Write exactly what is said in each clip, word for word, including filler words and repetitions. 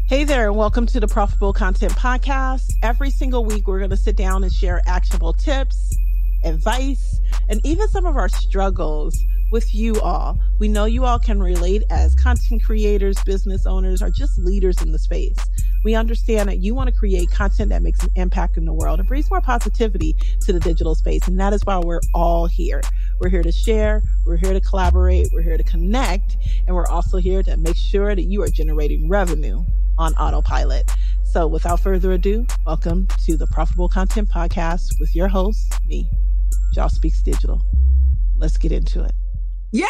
Hey there, and welcome to the Profitable Content Podcast. Every single week, we're going to sit down and share actionable tips, advice, and even some of our struggles with you all. We know you all can relate as content creators, business owners, or just leaders in the space. We understand that you want to create content that makes an impact in the world and brings more positivity to the digital space. And that is why we're all here. We're here to share. We're here to collaborate. We're here to connect. And we're also here to make sure that you are generating revenue on autopilot. So without further ado, welcome to the Profitable Content Podcast with your host, me, Joss Speaks Digital. Let's get into it. Yay!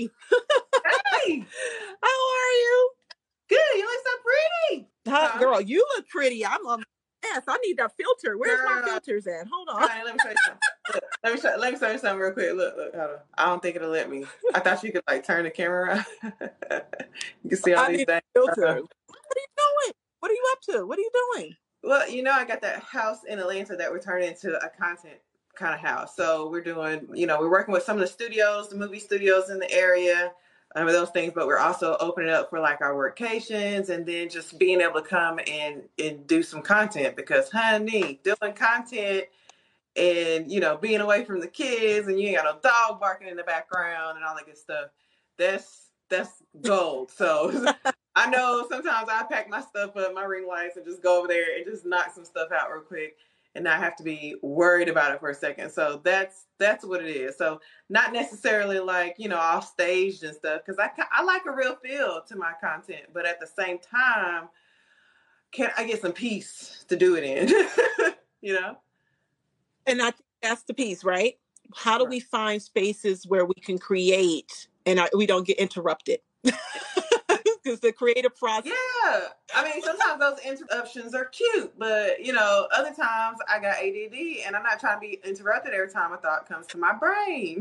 Hey! How are you? Good. You look so pretty. Huh, Huh? Girl, you look pretty. I'm a mess. I need that filter. Where's Girl. my filters at? Hold on. All right, let me show you something. Look, let me show, let me show you something real quick. Look, look, hold on. I don't think it'll let me. I thought you could like turn the camera around. You can see all I these need things. filters. What are you doing? What are you up to? What are you doing? Well, you know, I got that house in Atlanta that we're turning into a content kind of house. So we're doing, you know, we're working with some of the studios, the movie studios in the area, um, those things, but we're also opening up for like our workations and then just being able to come and, and do some content because, honey, doing content and, you know, being away from the kids and you ain't got no dog barking in the background and all that good stuff. That's, that's gold. So I know sometimes I pack my stuff up, my ring lights, and just go over there and just knock some stuff out real quick and not have to be worried about it for a second. So that's that's what it is. So not necessarily like, you know, off staged and stuff, because I, I like a real feel to my content. But at the same time, can I get some peace to do it in, you know? And I think that's the piece, right? How do we find spaces where we can create and I, we don't get interrupted? Because the creative process. Yeah. I mean, sometimes those interruptions are cute, but, you know, other times I got A D D and I'm not trying to be interrupted every time a thought comes to my brain.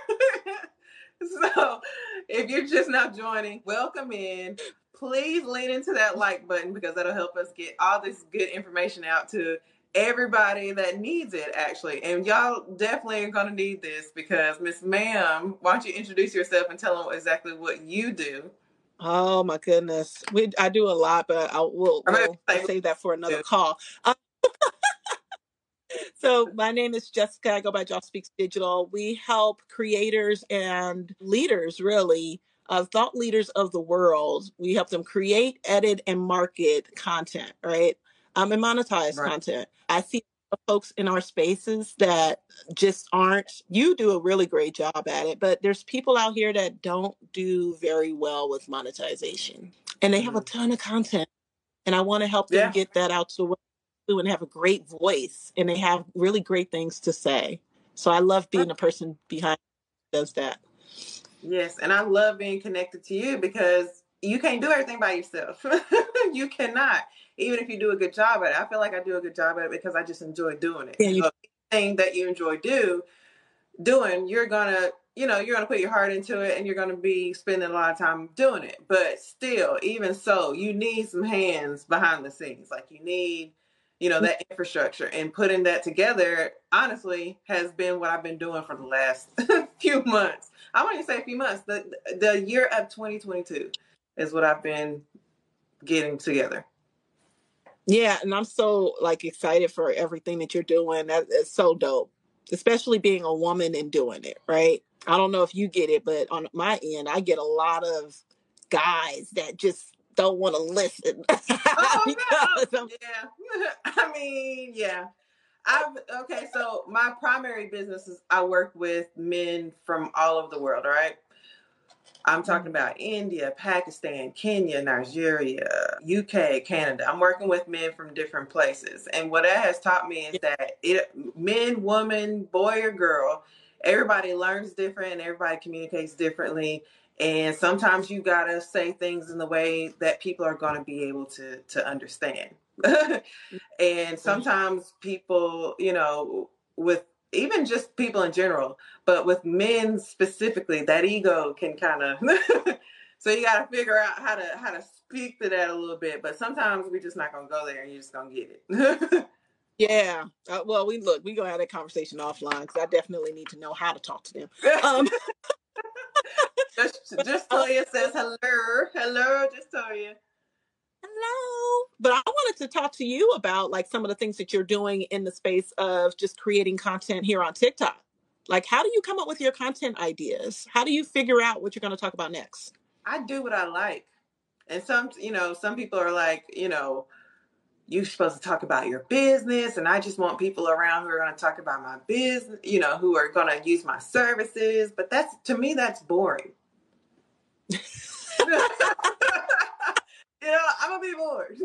So if you're just now joining, welcome in. Please lean into that like button because that'll help us get all this good information out to everybody that needs it, actually. And y'all definitely are going to need this because Miss Ma'am, why don't you introduce yourself and tell them exactly what you do? Oh my goodness, we I do a lot, but I will we'll, we'll save that for another call. Um, so my name is Jessica. I go by Joss Speaks Digital. We help creators and leaders, really, uh, thought leaders of the world. We help them create, edit, and market content, right? Um, and monetize Right. content. I see folks in our spaces that just aren't, you do a really great job at it, but there's people out here that don't do very well with monetization and they have a ton of content and I want to help them Yeah. get that out to the world and have a great voice and they have really great things to say. So I love being the person behind who does that. Yes. And I love being connected to you because you can't do everything by yourself. You cannot. Even if you do a good job at it. I feel like I do a good job at it because I just enjoy doing it. Yeah, you- so anything that you enjoy do doing, you're gonna, you know, you're gonna put your heart into it and you're gonna be spending a lot of time doing it. But still, even so, you need some hands behind the scenes. Like you need, you know, that infrastructure and putting that together, honestly, has been what I've been doing for the last few months. I wouldn't even say a few months. The the year of twenty twenty-two is what I've been getting together. Yeah, and I'm so like excited for everything that you're doing. That is so dope, especially being a woman and doing it, right? I don't know if you get it, but on my end, I get a lot of guys that just don't want to listen. Oh, no. Yeah. I mean, yeah. I've okay, so my primary business is I work with men from all over the world, all right? I'm talking about India, Pakistan, Kenya, Nigeria, U K, Canada. I'm working with men from different places. And what that has taught me is that it men, woman, boy or girl, everybody learns different and everybody communicates differently. And sometimes you gotta say things in the way that people are gonna be able to to understand. And sometimes people, you know, with even just people in general, but with men specifically, that ego can kind of so you got to figure out how to how to speak to that a little bit. But sometimes we're just not gonna go there, and you're just gonna get it. Yeah. Uh, well, we look, we gonna have that conversation offline because I definitely need to know how to talk to them. Um, just, just Toya says hello, hello, just Toya. Hello. But I wanted to talk to you about like some of the things that you're doing in the space of just creating content here on TikTok. Like, how do you come up with your content ideas? How do you figure out what you're going to talk about next? I do what I like. And some, you know, some people are like, you know, you're supposed to talk about your business. And I just want people around who are going to talk about my business, you know, who are going to use my services. But that's, to me, that's boring. You know, I'm going to be bored.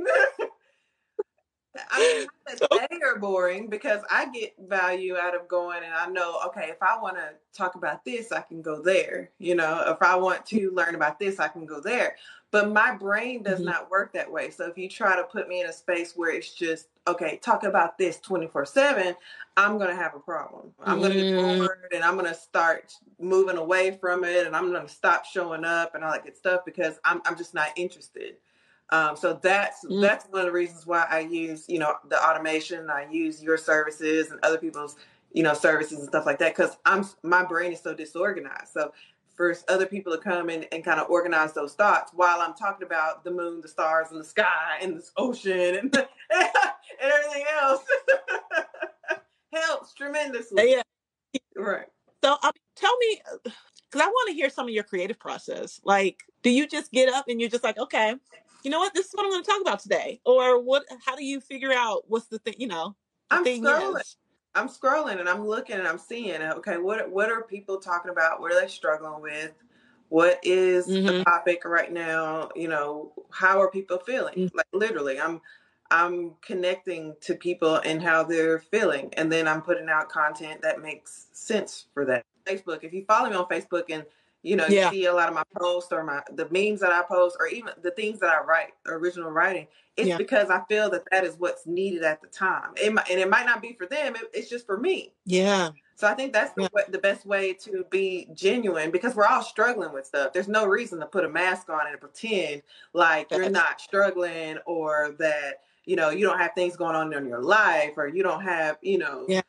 I mean, not that they are boring, because I get value out of going, and I know, okay, if I want to talk about this, I can go there. You know, if I want to learn about this, I can go there. But my brain does mm-hmm. not work that way. So if you try to put me in a space where it's just, okay, talk about this twenty-four seven, I'm going to have a problem. I'm mm. going to get bored, and I'm going to start moving away from it, and I'm going to stop showing up and all that good stuff, because I'm I'm just not interested. Um, so that's mm. that's one of the reasons why I use, you know, the automation. I use your services and other people's, you know, services and stuff like that, because I'm my brain is so disorganized. So for other people to come in and kind of organize those thoughts while I'm talking about the moon, the stars, and the sky, and this ocean, and and everything else helps tremendously. Yeah, right. So um, tell me, because I want to hear some of your creative process. Like, do you just get up and you're just like, okay, you know what, this is what I'm going to talk about today? Or what? How do you figure out what's the thing, you know, the I'm thing scrolling. is? I'm scrolling and I'm looking and I'm seeing, okay, what what are people talking about? What are they struggling with? What is mm-hmm. the topic right now? You know, how are people feeling? Mm-hmm. Like literally, I'm I'm connecting to people and how they're feeling. And then I'm putting out content that makes sense for that. Facebook, if you follow me on Facebook and you know, yeah. you see a lot of my posts or my the memes that I post, or even the things that I write, original writing, it's yeah. because I feel that that is what's needed at the time. It might, and it might not be for them. It, it's just for me. Yeah. So I think that's the, yeah. the best way to be genuine, because we're all struggling with stuff. There's no reason to put a mask on and pretend like you're not struggling, or that, you know, you don't have things going on in your life, or you don't have, you know, yeah.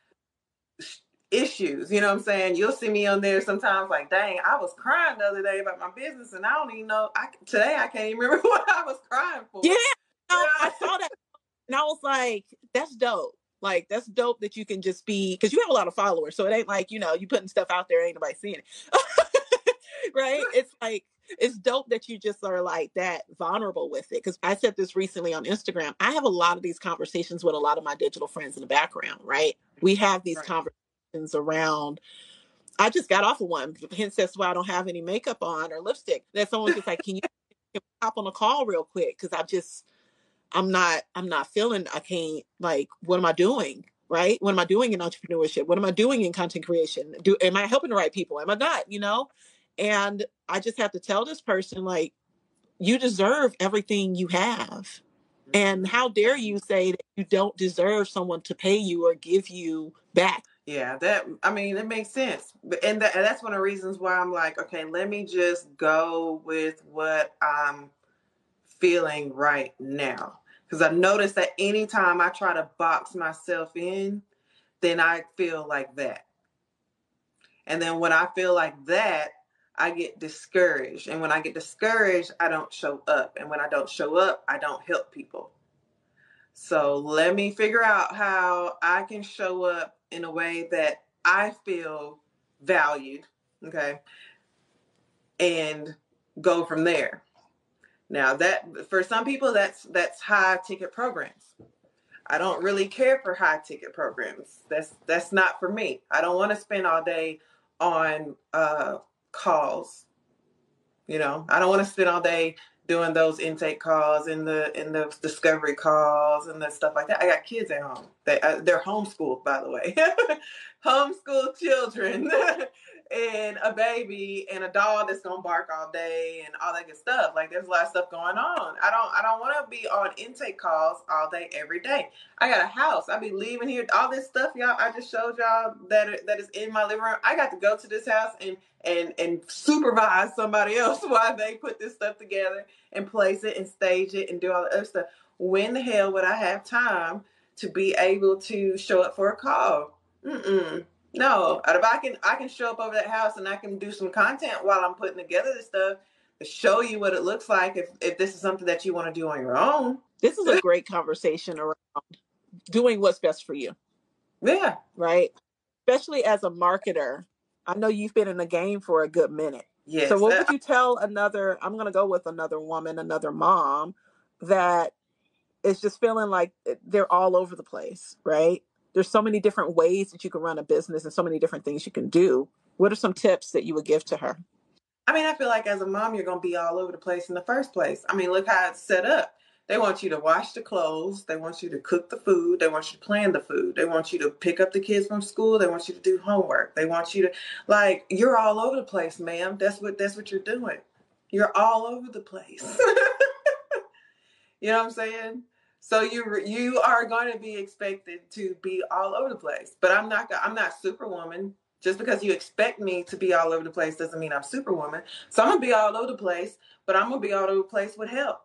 issues. You know what I'm saying? You'll see me on there sometimes like, dang, I was crying the other day about my business, and I don't even know, I, today I can't even remember what I was crying for. Yeah, no, yeah. I saw that, and I was like, that's dope. Like, that's dope that you can just be, because you have a lot of followers, so it ain't like, you know, you putting stuff out there, ain't nobody seeing it. Right? It's like, it's dope that you just are like that vulnerable with it. Because I said this recently on Instagram, I have a lot of these conversations with a lot of my digital friends in the background, right? We have these right. conversations around, I just got off of one, hence that's why I don't have any makeup on or lipstick. That someone's just like, can you, can we hop on a call real quick? Because I just, I'm not, I'm not feeling, I can't, like, what am I doing? Right? What am I doing in entrepreneurship? What am I doing in content creation? Do, am I helping the right people? Am I not, you know? And I just have to tell this person, like, you deserve everything you have. And how dare you say that you don't deserve someone to pay you or give you back? Yeah, that, I mean, it makes sense. And, that, and that's one of the reasons why I'm like, okay, let me just go with what I'm feeling right now. Because I've noticed that anytime I try to box myself in, then I feel like that. And then when I feel like that, I get discouraged. And when I get discouraged, I don't show up. And when I don't show up, I don't help people. So let me figure out how I can show up in a way that I feel valued, okay, and go from there. Now that, for some people, that's that's high ticket programs. I don't really care for high ticket programs. That's that's not for me. I don't want to spend all day on uh, calls. You know, I don't want to spend all day doing those intake calls and the and those discovery calls and the stuff like that. I got kids at home. They uh, they're homeschooled, by the way, homeschooled children. And a baby and a dog that's gonna bark all day and all that good stuff. Like, there's a lot of stuff going on. I don't I don't want to be on intake calls all day every day. I got a house. I be leaving here. All this stuff, y'all, I just showed y'all that that is in my living room. I got to go to this house and and and supervise somebody else while they put this stuff together and place it and stage it and do all the other stuff. When the hell would I have time to be able to show up for a call? Mm-mm. No, if I can, I can show up over that house and I can do some content while I'm putting together this stuff. show you what it looks like if, if this is something that you want to do on your own. This is a great conversation around doing what's best for you. Yeah. Right? Especially as a marketer. I know you've been in the game for a good minute. Yes. So what would you tell another, I'm going to go with another woman, another mom that is just feeling like they're all over the place, right? There's so many different ways that you can run a business and so many different things you can do. What are some tips that you would give to her? I mean, I feel like as a mom, you're going to be all over the place in the first place. I mean, look how it's set up. They want you to wash the clothes. They want you to cook the food. They want you to plan the food. They want you to pick up the kids from school. They want you to do homework. They want you to, like, you're all over the place, ma'am. That's what that's what you're doing. You're all over the place. You know what I'm saying? So you you are going to be expected to be all over the place. But I'm not I'm not Superwoman. Just because you expect me to be all over the place doesn't mean I'm Superwoman. So I'm gonna be all over the place, but I'm gonna be all over the place with help.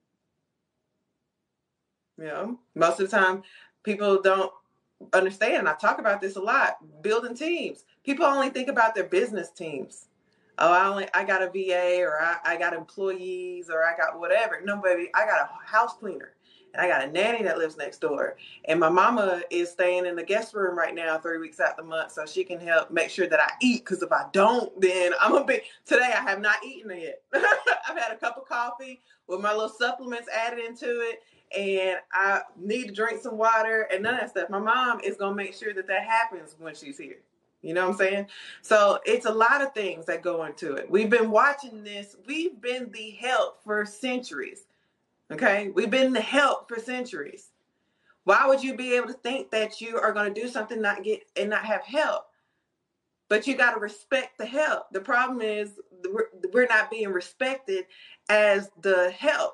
You know, most of the time people don't understand. I talk about this a lot, building teams. People only think about their business teams. Oh, I only I got a V A, or I, I got employees, or I got whatever. No, baby, I got a house cleaner. And I got a nanny that lives next door. And my mama is staying in the guest room right now three weeks out the month so she can help make sure that I eat. Because if I don't, then I'm going to be... Today, I have not eaten it yet. I've had a cup of coffee with my little supplements added into it. And I need to drink some water and none of that stuff. My mom is going to make sure that that happens when she's here. You know what I'm saying? So it's a lot of things that go into it. We've been watching this. We've been the help for centuries. Okay, we've been the help for centuries. Why would you be able to think that you are going to do something not get and not have help? But you got to respect the help. The problem is we're, we're not being respected as the help.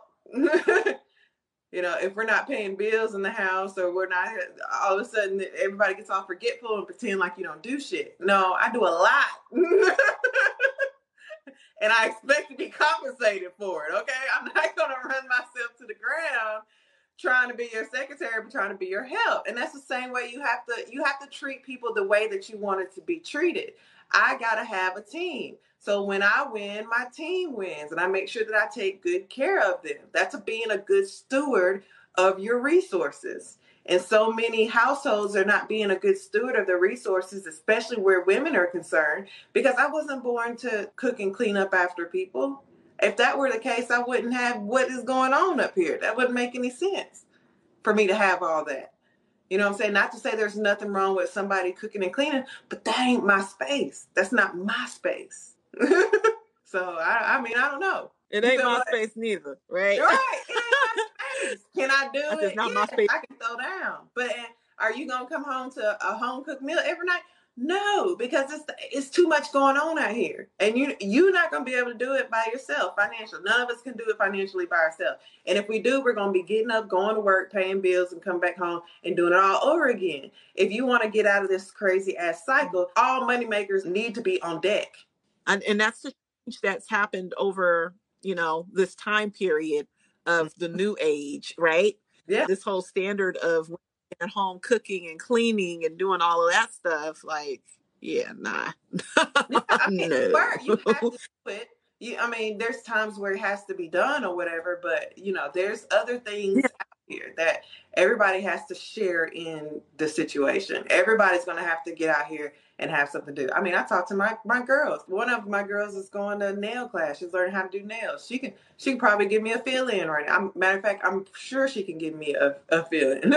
You know, if we're not paying bills in the house, or we're not, all of a sudden everybody gets all forgetful and pretend like you don't do shit. No, I do a lot. And I expect to be compensated for it, okay? I'm not going to run myself to the ground trying to be your secretary, but trying to be your help. And that's the same way you have to you have to treat people the way that you want it to be treated. I got to have a team. So when I win, my team wins, and I make sure that I take good care of them. That's a, being a good steward of your resources. And so many households are not being a good steward of their resources, especially where women are concerned, because I wasn't born to cook and clean up after people. If that were the case, I wouldn't have what is going on up here. That wouldn't make any sense for me to have all that. You know what I'm saying? Not to say there's nothing wrong with somebody cooking and cleaning, but that ain't my space. That's not my space. So, I, I mean, I don't know. It ain't my like, space neither, right? Right. It ain't my space. Can I do That's it? Not yeah, my space. I can throw down. But are you going to come home to a home-cooked meal every night? No, because it's it's too much going on out here. And you, you're not going to be able to do it by yourself financially. None of us can do it financially by ourselves. And if we do, we're going to be getting up, going to work, paying bills, and come back home and doing it all over again. If you want to get out of this crazy-ass cycle, all moneymakers need to be on deck. And, and that's the change that's happened over, you know, this time period of the new age, right? Yeah. This whole standard of at home cooking and cleaning and doing all of that stuff, like, yeah, nah. Yeah, I mean, no. work, you have to do it. You, I mean, there's times where it has to be done or whatever, but you know, there's other things yeah. out here that everybody has to share in the situation. Everybody's going to have to get out here and have something to do. I mean, I talked to my, my girls. One of my girls is going to nail class. She's learning how to do nails. She can she can probably give me a fill-in right now. I'm, matter of fact, I'm sure she can give me a, a fill-in.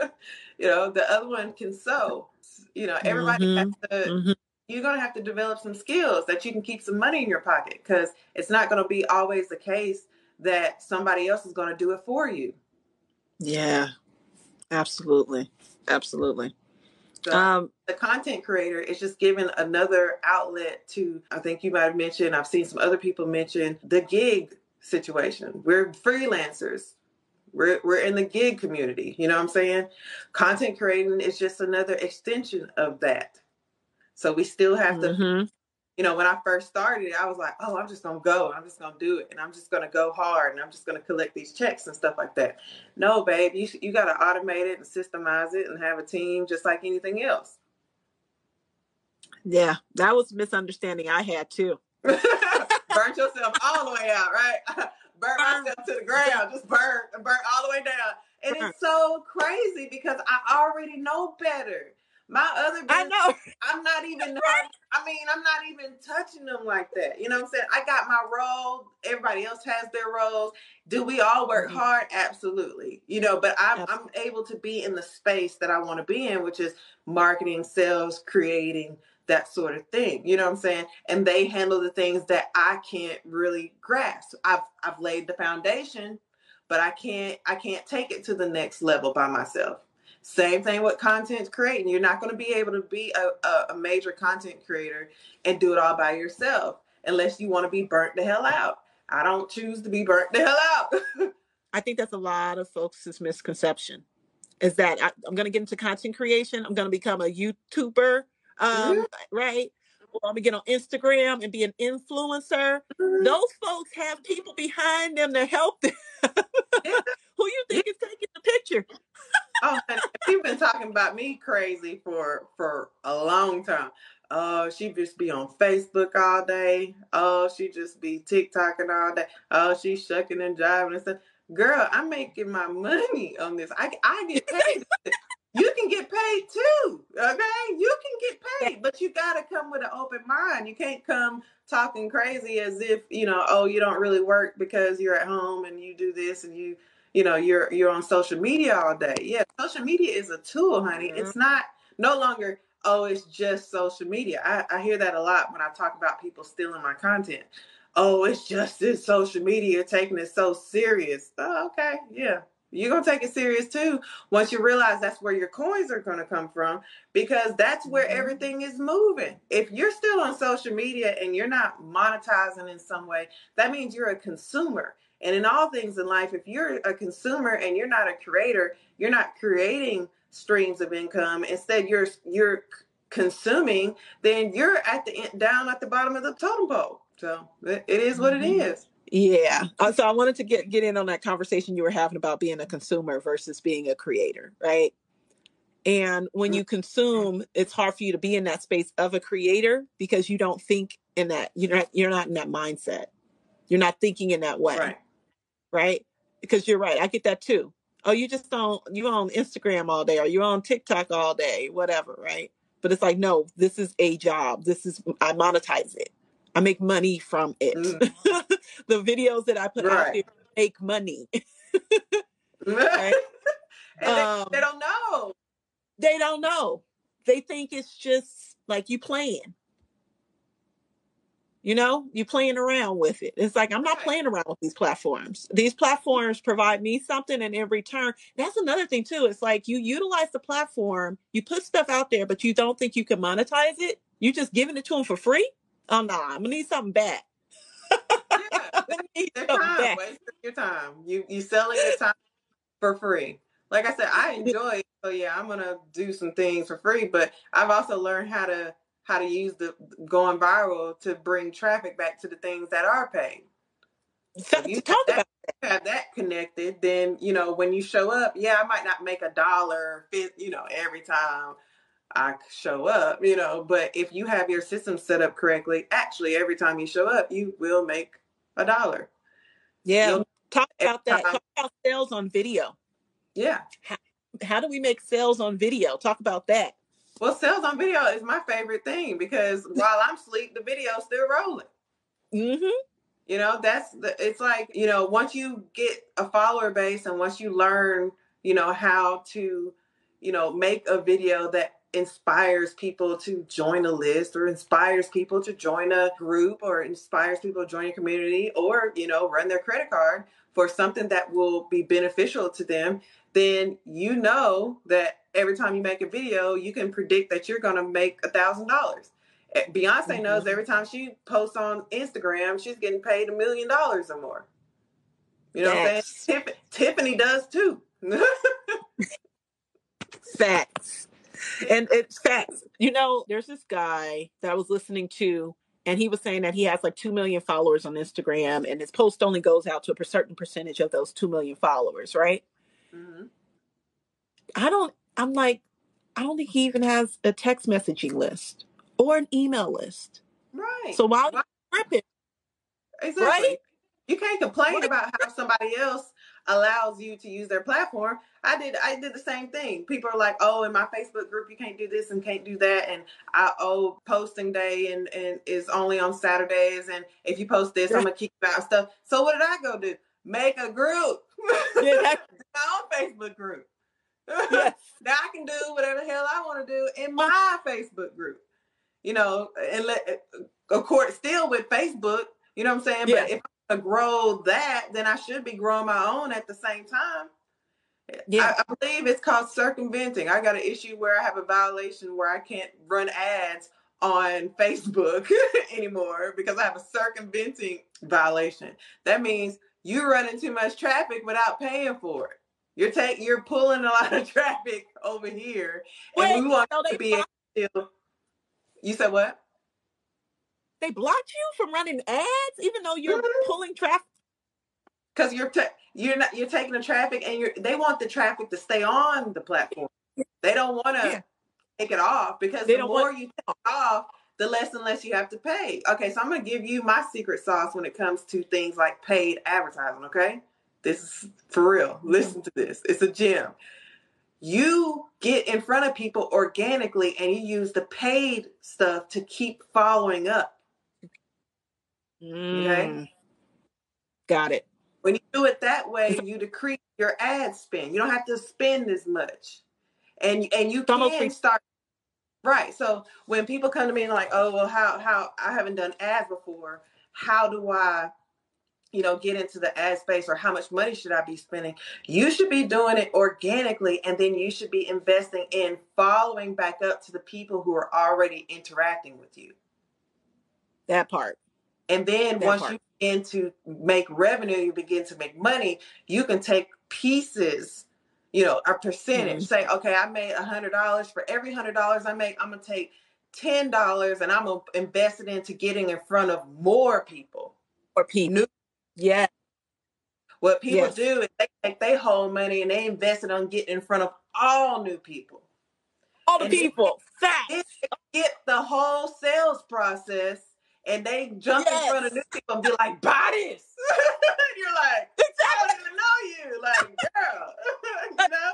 You know, the other one can sew. You know, everybody mm-hmm. has to, mm-hmm. you're going to have to develop some skills that you can keep some money in your pocket, because it's not going to be always the case that somebody else is going to do it for you. Yeah, absolutely. Absolutely. So um, the content creator is just given another outlet to, I think you might have mentioned, I've seen some other people mention the gig situation. We're freelancers. We're, we're in the gig community. You know what I'm saying? Content creating is just another extension of that. So we still have to, mm-hmm. you know, when I first started, I was like, oh, I'm just going to go. I'm just going to do it. And I'm just going to go hard. And I'm just going to collect these checks and stuff like that. No, babe, you, you got to automate it and systemize it and have a team just like anything else. Yeah, that was a misunderstanding I had too. burnt yourself all the way out, right? Burnt myself to the ground, just burnt, burnt all the way down. And it's so crazy because I already know better. My other business, I know. I'm not even, I mean, I'm not even touching them like that. You know what I'm saying? I got my role. Everybody else has their roles. Do we all work mm-hmm. hard? Absolutely. You know, but I'm, I'm able to be in the space that I want to be in, which is marketing, sales, creating, that sort of thing. You know what I'm saying? And they handle the things that I can't really grasp. I've, I've laid the foundation, but I can't, I can't take it to the next level by myself. Same thing with content creating. You're not going to be able to be a, a, a major content creator and do it all by yourself unless you want to be burnt the hell out. I don't choose to be burnt the hell out. I think that's a lot of folks' misconception is that I, I'm going to get into content creation. I'm going to become a YouTuber, um, mm-hmm. right? Or I'm going to get on Instagram and be an influencer. Mm-hmm. Those folks have people behind them to help them. Yeah. Who you think yeah. is taking the picture? Oh, honey, people been talking about me crazy for for a long time. Oh, she just be on Facebook all day. Oh, she just be TikToking all day. Oh, she's shucking and jiving and stuff. Girl, I'm making my money on this. I I get paid. You can get paid too, okay? You can get paid, but you got to come with an open mind. You can't come talking crazy as if, you know, oh, you don't really work because you're at home and you do this and you, you know, you're you're on social media all day. Yeah, social media is a tool, honey. Mm-hmm. It's not no longer, oh, it's just social media. I, I hear that a lot when I talk about people stealing my content. Oh, it's just this social media taking it so serious. Oh, okay, yeah. You're going to take it serious too once you realize that's where your coins are going to come from, because that's where everything is moving. If you're still on social media and you're not monetizing in some way, that means you're a consumer. And in all things in life, if you're a consumer and you're not a creator, you're not creating streams of income. Instead, you're you're consuming, then you're at the down at the bottom of the totem pole. So it is what it is. Yeah. Uh, so I wanted to get, get in on that conversation you were having about being a consumer versus being a creator, right? And when you consume, it's hard for you to be in that space of a creator because you don't think in that, you're not, you're not in that mindset. You're not thinking in that way, right? Right? Because you're right. I get that too. Oh, you just don't, you're on Instagram all day or you're on TikTok all day, whatever, right? But it's like, no, this is a job. This is, I monetize it. I make money from it. Mm. The videos that I put right. out there make money. Right? And um, they, they don't know. They don't know. They think it's just like you playing. You know, you playing around with it. It's like, I'm not right. playing around with these platforms. These platforms provide me something, and in return, that's another thing too. It's like you utilize the platform, you put stuff out there, but you don't think you can monetize it. You just giving it to them for free. Oh no, I'm gonna need something back. Yeah, need their something time, back. Wasting your time. You you selling your time for free. Like I said, I enjoy it, so yeah, I'm gonna do some things for free. But I've also learned how to how to use the going viral to bring traffic back to the things that are paid. So if you talk have that, about have that connected, then you know when you show up, yeah, I might not make a dollar, you know, every time I show up, you know, but if you have your system set up correctly, actually every time you show up, you will make a dollar. Yeah. You'll, talk about that. Time. Talk about sales on video. Yeah. How, how do we make sales on video? Talk about that. Well, sales on video is my favorite thing because while I'm asleep, the video's still rolling. Mm-hmm. You know, that's the, it's like, you know, once you get a follower base and once you learn, you know, how to, you know, make a video that inspires people to join a list or inspires people to join a group or inspires people to join a community or, you know, run their credit card for something that will be beneficial to them, then you know that every time you make a video, you can predict that you're going to make a thousand dollars. Beyonce mm-hmm. knows every time she posts on Instagram, she's getting paid a million dollars or more. You know Facts. What I'm saying? Tiff- Tiffany does too. Facts. And it's facts. You know, there's this guy that I was listening to, and he was saying that he has like two million followers on Instagram, and his post only goes out to a certain percentage of those two million followers, right? Mm-hmm. I don't, I'm like, I don't think he even has a text messaging list or an email list. Right. So while you're tripping, Exactly. Right? You can't complain Right. about how somebody else allows you to use their platform. I did I did the same thing. People are like, oh, in my Facebook group you can't do this and can't do that, and I oh posting day and, and is only on Saturdays, and if you post this, I'm gonna kick you out and stuff. So what did I go do? Make a group. Yeah, that, my own Facebook group. yes. Now I can do whatever the hell I want to do in my Facebook group. You know, and let of course still with Facebook, you know what I'm saying? Yeah. But if I'm gonna grow that, then I should be growing my own at the same time. Yeah. I, I believe it's called circumventing. I got an issue where I have a violation where I can't run ads on Facebook anymore because I have a circumventing violation. That means you're running too much traffic without paying for it. You're taking, you're pulling a lot of traffic over here, and Wait, we want so to be able to. You said what? They blocked you from running ads, even though you're mm-hmm. pulling traffic. Because you're ta- you're not you're taking the traffic, and you're they want the traffic to stay on the platform. They don't want to yeah. take it off, because they the more want- you take it off, the less and less you have to pay. Okay, so I'm going to give you my secret sauce when it comes to things like paid advertising. Okay, this is for real. Mm-hmm. Listen to this. It's a gem. You get in front of people organically, and you use the paid stuff to keep following up. Mm. Okay, got it. When you do it that way, you decrease your ad spend. You don't have to spend as much. And and you can start, right. So when people come to me and like, oh, well, how, how I haven't done ads before. How do I, you know, get into the ad space, or how much money should I be spending? You should be doing it organically. And then you should be investing in following back up to the people who are already interacting with you. That part. And then that once part. you begin to make revenue, you begin to make money, you can take pieces, you know, a percentage. Mm-hmm. Say, okay, I made one hundred dollars. For every one hundred dollars I make, I'm going to take ten dollars and I'm going to invest it into getting in front of more people. Or people. New- yeah. What people yes. do is they take their whole money and they invest it on getting in front of all new people. All the and people. Facts. Get the whole sales process. And they jump yes. in front of new people and be like, buy this. You're like, I don't even know you. Like, girl. You know?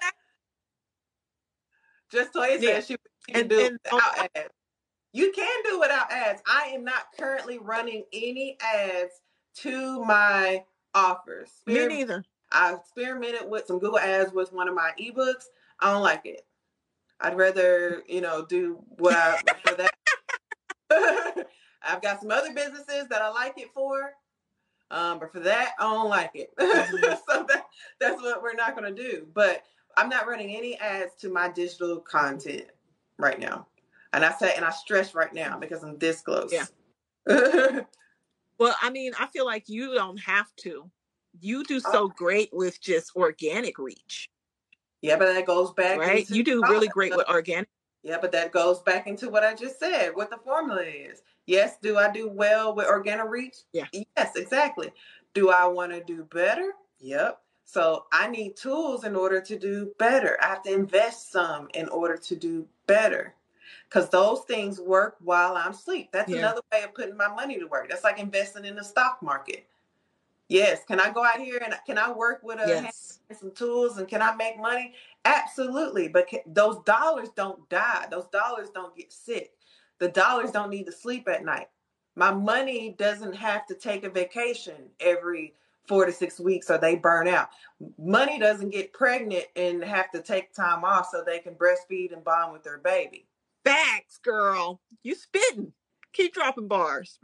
Just Toya yeah. said she, she can do and, it without um, ads. You can do without ads. I am not currently running any ads to my offers. Me neither. I experimented with some Google ads with one of my ebooks. I don't like it. I'd rather, you know, do what I, for that. I've got some other businesses that I like it for, um, but for that, I don't like it. Mm-hmm. So that, that's what we're not going to do. But I'm not running any ads to my digital content right now. And I say, and I stress right now because I'm this close. Yeah. Well, I mean, I feel like you don't have to. You do so oh. great with just organic reach. Yeah, but that goes back. Right? You do really great with organic. Yeah, but that goes back into what I just said, what the formula is. Yes, do I do well with organic reach? Yeah. Yes, exactly. Do I want to do better? Yep. So I need tools in order to do better. I have to invest some in order to do better. Because those things work while I'm asleep. That's yeah. another way of putting my money to work. That's like investing in the stock market. Yes. Can I go out here and can I work with a yes. and some tools and can I make money? Absolutely. But can, those dollars don't die. Those dollars don't get sick. The dollars don't need to sleep at night. My money doesn't have to take a vacation every four to six weeks or they burn out. Money doesn't get pregnant and have to take time off so they can breastfeed and bond with their baby. Facts, girl. You spitting. Keep dropping bars.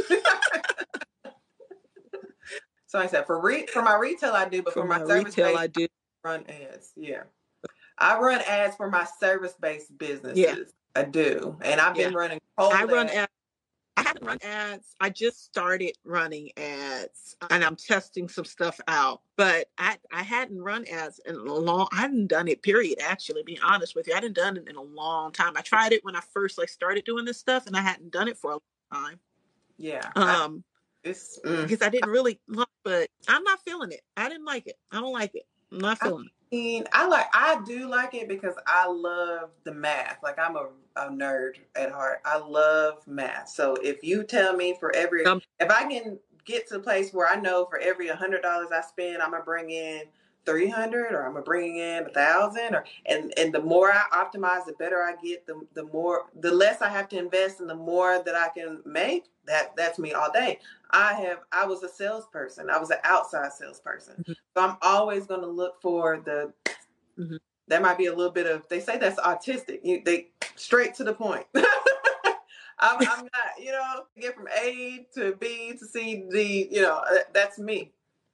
So I said, for re- for my retail, I do, but for, for my, my service retail, I do run ads. Yeah, I run ads for my service-based businesses. Yeah. I do, and I've been yeah. running. Cold I run ads. ads. I haven't run ads. I just started running ads, and I'm testing some stuff out. But I I hadn't run ads in a long. I hadn't done it. Period. Actually, being honest with you, I hadn't done it in a long time. I tried it when I first like started doing this stuff, and I hadn't done it for a long time. Yeah. Um. I- It's, mm. Because I didn't really like, but I'm not feeling it. I didn't like it. I don't like it. I'm not feeling I mean, I like, I do like it because I love the math. Like I'm a, a nerd at heart. I love math. So if you tell me for every, um, if I can get to the place where I know for every one hundred dollars I spend, I'm going to bring in three hundred, or I'm going to bring in a thousand, or, and, and the more I optimize, the better I get, the, the more, the less I have to invest and the more that I can make. That that's me all day. I have, I was a salesperson. I was an outside salesperson. Mm-hmm. So I'm always going to look for the, mm-hmm. That might be a little bit of, they say that's autistic. You, they straight to the point. I'm, I'm not, you know, get from A to B to C, D, you know, that's me.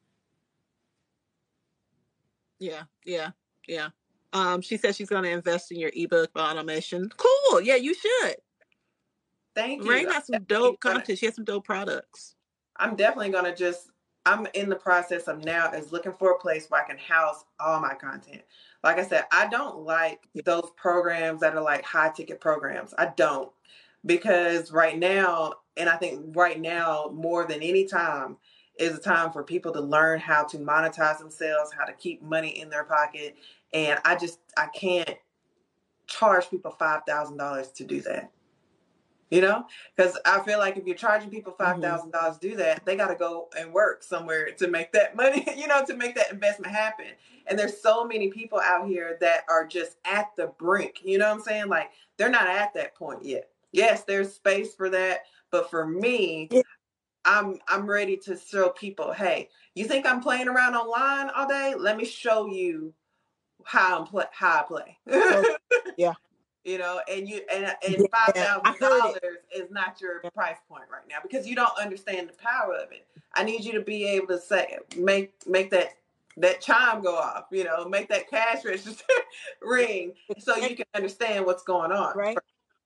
Yeah, yeah, yeah. Um, she says she's going to invest in your ebook automation. Cool. Yeah, you should. Thank you. Rain has some dope content. She has some dope products. I'm definitely going to just, I'm in the process of now is looking for a place where I can house all my content. Like I said, I don't like those programs that are like high ticket programs. I don't, because right now, and I think right now more than any time is a time for people to learn how to monetize themselves, how to keep money in their pocket. And I just, I can't charge people five thousand dollars to do that. You know, because I feel like if you're charging people five thousand dollars mm-hmm. to do that, they got to go and work somewhere to make that money, you know, to make that investment happen. And there's so many people out here that are just at the brink. You know what I'm saying? Like, they're not at that point yet. Yes, there's space for that. But for me, yeah. I'm I'm ready to show people, hey, you think I'm playing around online all day? Let me show you how I'm play, how I play. Oh, yeah. You know, and you and, and five thousand dollars is not your price point right now because you don't understand the power of it. I need you to be able to say, make make that that chime go off. You know, make that cash register ring so you can understand what's going on. Right.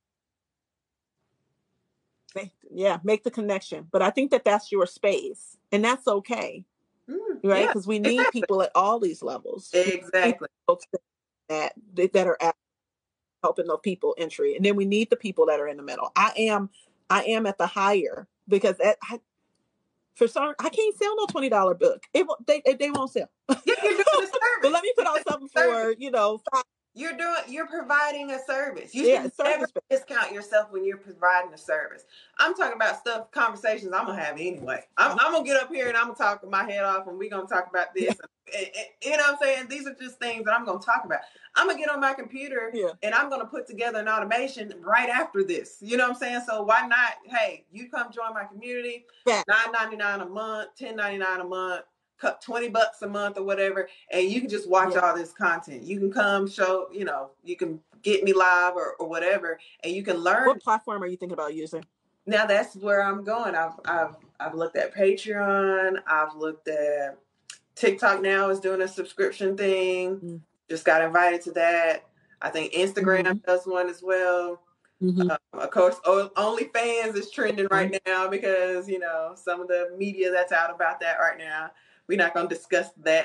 Yeah, make the connection. But I think that that's your space, and that's okay, mm, right? Because yeah, we need exactly. people at all these levels. Exactly. Folks that that are at helping those people entry, and then we need the people that are in the middle. I am, I am at the higher because that, I, for some, I can't sell no twenty dollar book. It they they won't sell. Yeah, you're doing a service. But let me put out something for you know. Five. You're doing, you're providing a service. You yeah, should never discount yourself when you're providing a service. I'm talking about stuff, conversations I'm gonna have anyway. I'm, I'm gonna get up here and I'm gonna talk my head off, and we're gonna talk about this. Yeah. And, and, you know what I'm saying? These are just things that I'm gonna talk about. I'm gonna get on my computer yeah. and I'm gonna put together an automation right after this. You know what I'm saying? So why not? Hey, you come join my community. Yeah. nine ninety-nine a month, ten ninety-nine a month. twenty bucks a month or whatever, and you can just watch yeah. all this content. You can come show, you know, you can get me live or, or whatever, and you can learn. What platform are you thinking about using? Now that's where I'm going. I've I've I've looked at Patreon. I've looked at TikTok. Now is doing a subscription thing. Mm-hmm. Just got invited to that. I think Instagram mm-hmm. does one as well. Mm-hmm. Um, of course, OnlyFans is trending right mm-hmm. now because, you know, some of the media that's out about that right now. We're not going to discuss that,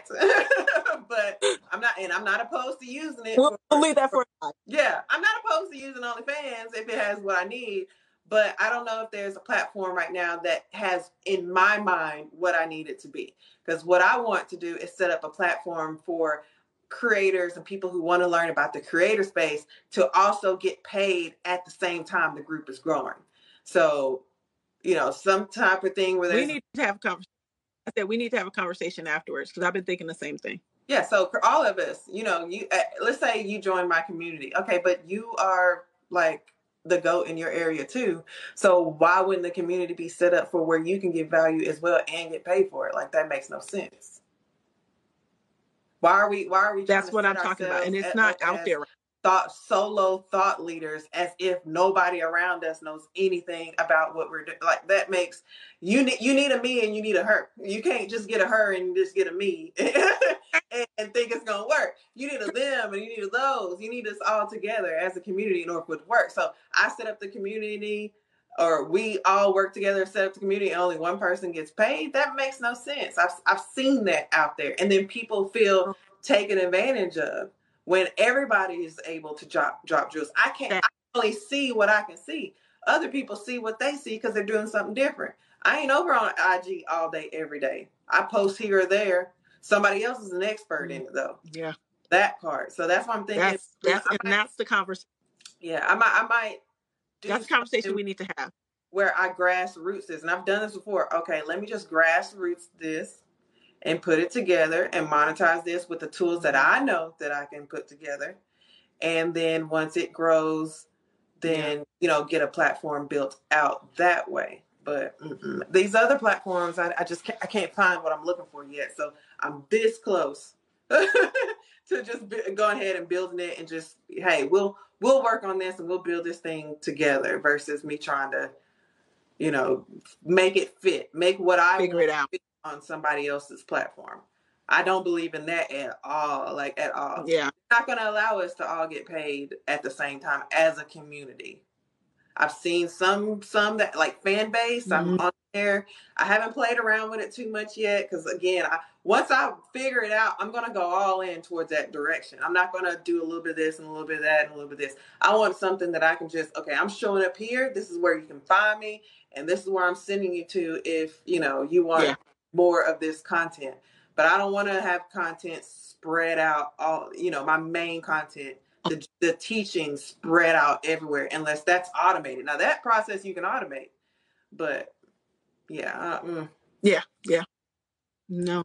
but I'm not, and I'm not opposed to using it. We'll for, leave that for, for yeah. I'm not opposed to using OnlyFans if it has what I need, but I don't know if there's a platform right now that has, in my mind, what I need it to be. Because what I want to do is set up a platform for creators and people who want to learn about the creator space to also get paid at the same time the group is growing. So, you know, some type of thing where we need to have a conversation. I said we need to have a conversation afterwards because I've been thinking the same thing. Yeah, so for all of us, you know, you uh, let's say you join my community, okay, but you are like the GOAT in your area too. So why wouldn't the community be set up for where you can get value as well and get paid for it? Like that makes no sense. Why are we? Why are we? That's what I'm talking about, and it's at, not out there. Thought solo thought leaders as if nobody around us knows anything about what we're doing. Like that makes you need you need a me and you need a her. You can't just get a her and just get a me and, and think it's gonna work. You need a them and you need a those. You need us all together as a community in order for it to work. So I set up the community, or we all work together, set up the community, and only one person gets paid. That makes no sense. I've I've seen that out there, and then people feel taken advantage of. When everybody is able to drop drop jewels, I can't. I only see what I can see. Other people see what they see because they're doing something different. I ain't over on I G all day, every day. I post here or there. Somebody else is an expert in it, though. Yeah, that part. So that's what I'm thinking. That's, that's and might, that's the conversation. Yeah, I might. I might. Do that's the conversation we need to have. where I grassroots this. And I've done this before. Okay, let me just grassroots this and put it together and monetize this with the tools that I know that I can put together. And then once it grows, then, yeah. you know, get a platform built out that way. But mm-mm. these other platforms, I, I just can't, I can't find what I'm looking for yet. So I'm this close to just be, go ahead and building it and just, hey, we'll we'll work on this and we'll build this thing together versus me trying to, you know, make it fit, make what I figure want it out fit on somebody else's platform. I don't believe in that at all, like at all. Yeah. It's not going to allow us to all get paid at the same time as a community. I've seen some some that like fan base. Mm-hmm. I'm on there. I haven't played around with it too much yet because again, I, once I figure it out, I'm gonna go all in towards that direction. I'm not gonna do a little bit of this and a little bit of that and a little bit of this. I want something that I can just okay. I'm showing up here. This is where you can find me, and this is where I'm sending you to if you know you want yeah. more of this content. But I don't want to have content spread out all. You know, my main content. The, the teaching spread out everywhere unless that's automated. Now that process you can automate, but yeah. Uh, mm. Yeah. Yeah. No.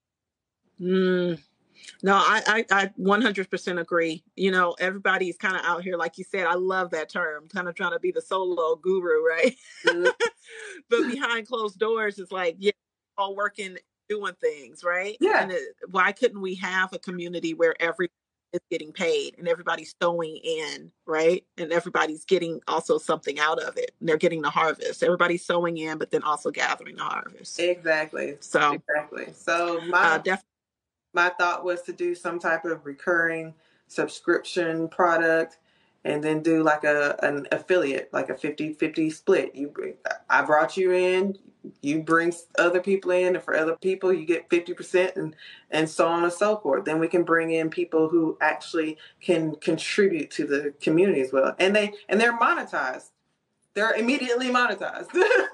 Mm. No, I, I, I one hundred percent agree. You know, everybody's kind of out here, like you said, I love that term, kind of trying to be the solo guru, right? Mm-hmm. But behind closed doors, it's like, yeah, all working, doing things, right? Yeah. And it, why couldn't we have a community where every is getting paid and everybody's throwing in, right? And everybody's getting also something out of it. And they're getting the harvest. Everybody's sowing in, but then also gathering the harvest. Exactly. So exactly. So my uh, def- my thought was to do some type of recurring subscription product and then do like a an affiliate, like a fifty-fifty split. You bring, I brought you in, you bring other people in, and for other people you get fifty percent and and so on and so forth. Then we can bring in people who actually can contribute to the community as well. And they and they're monetized. They're immediately monetized.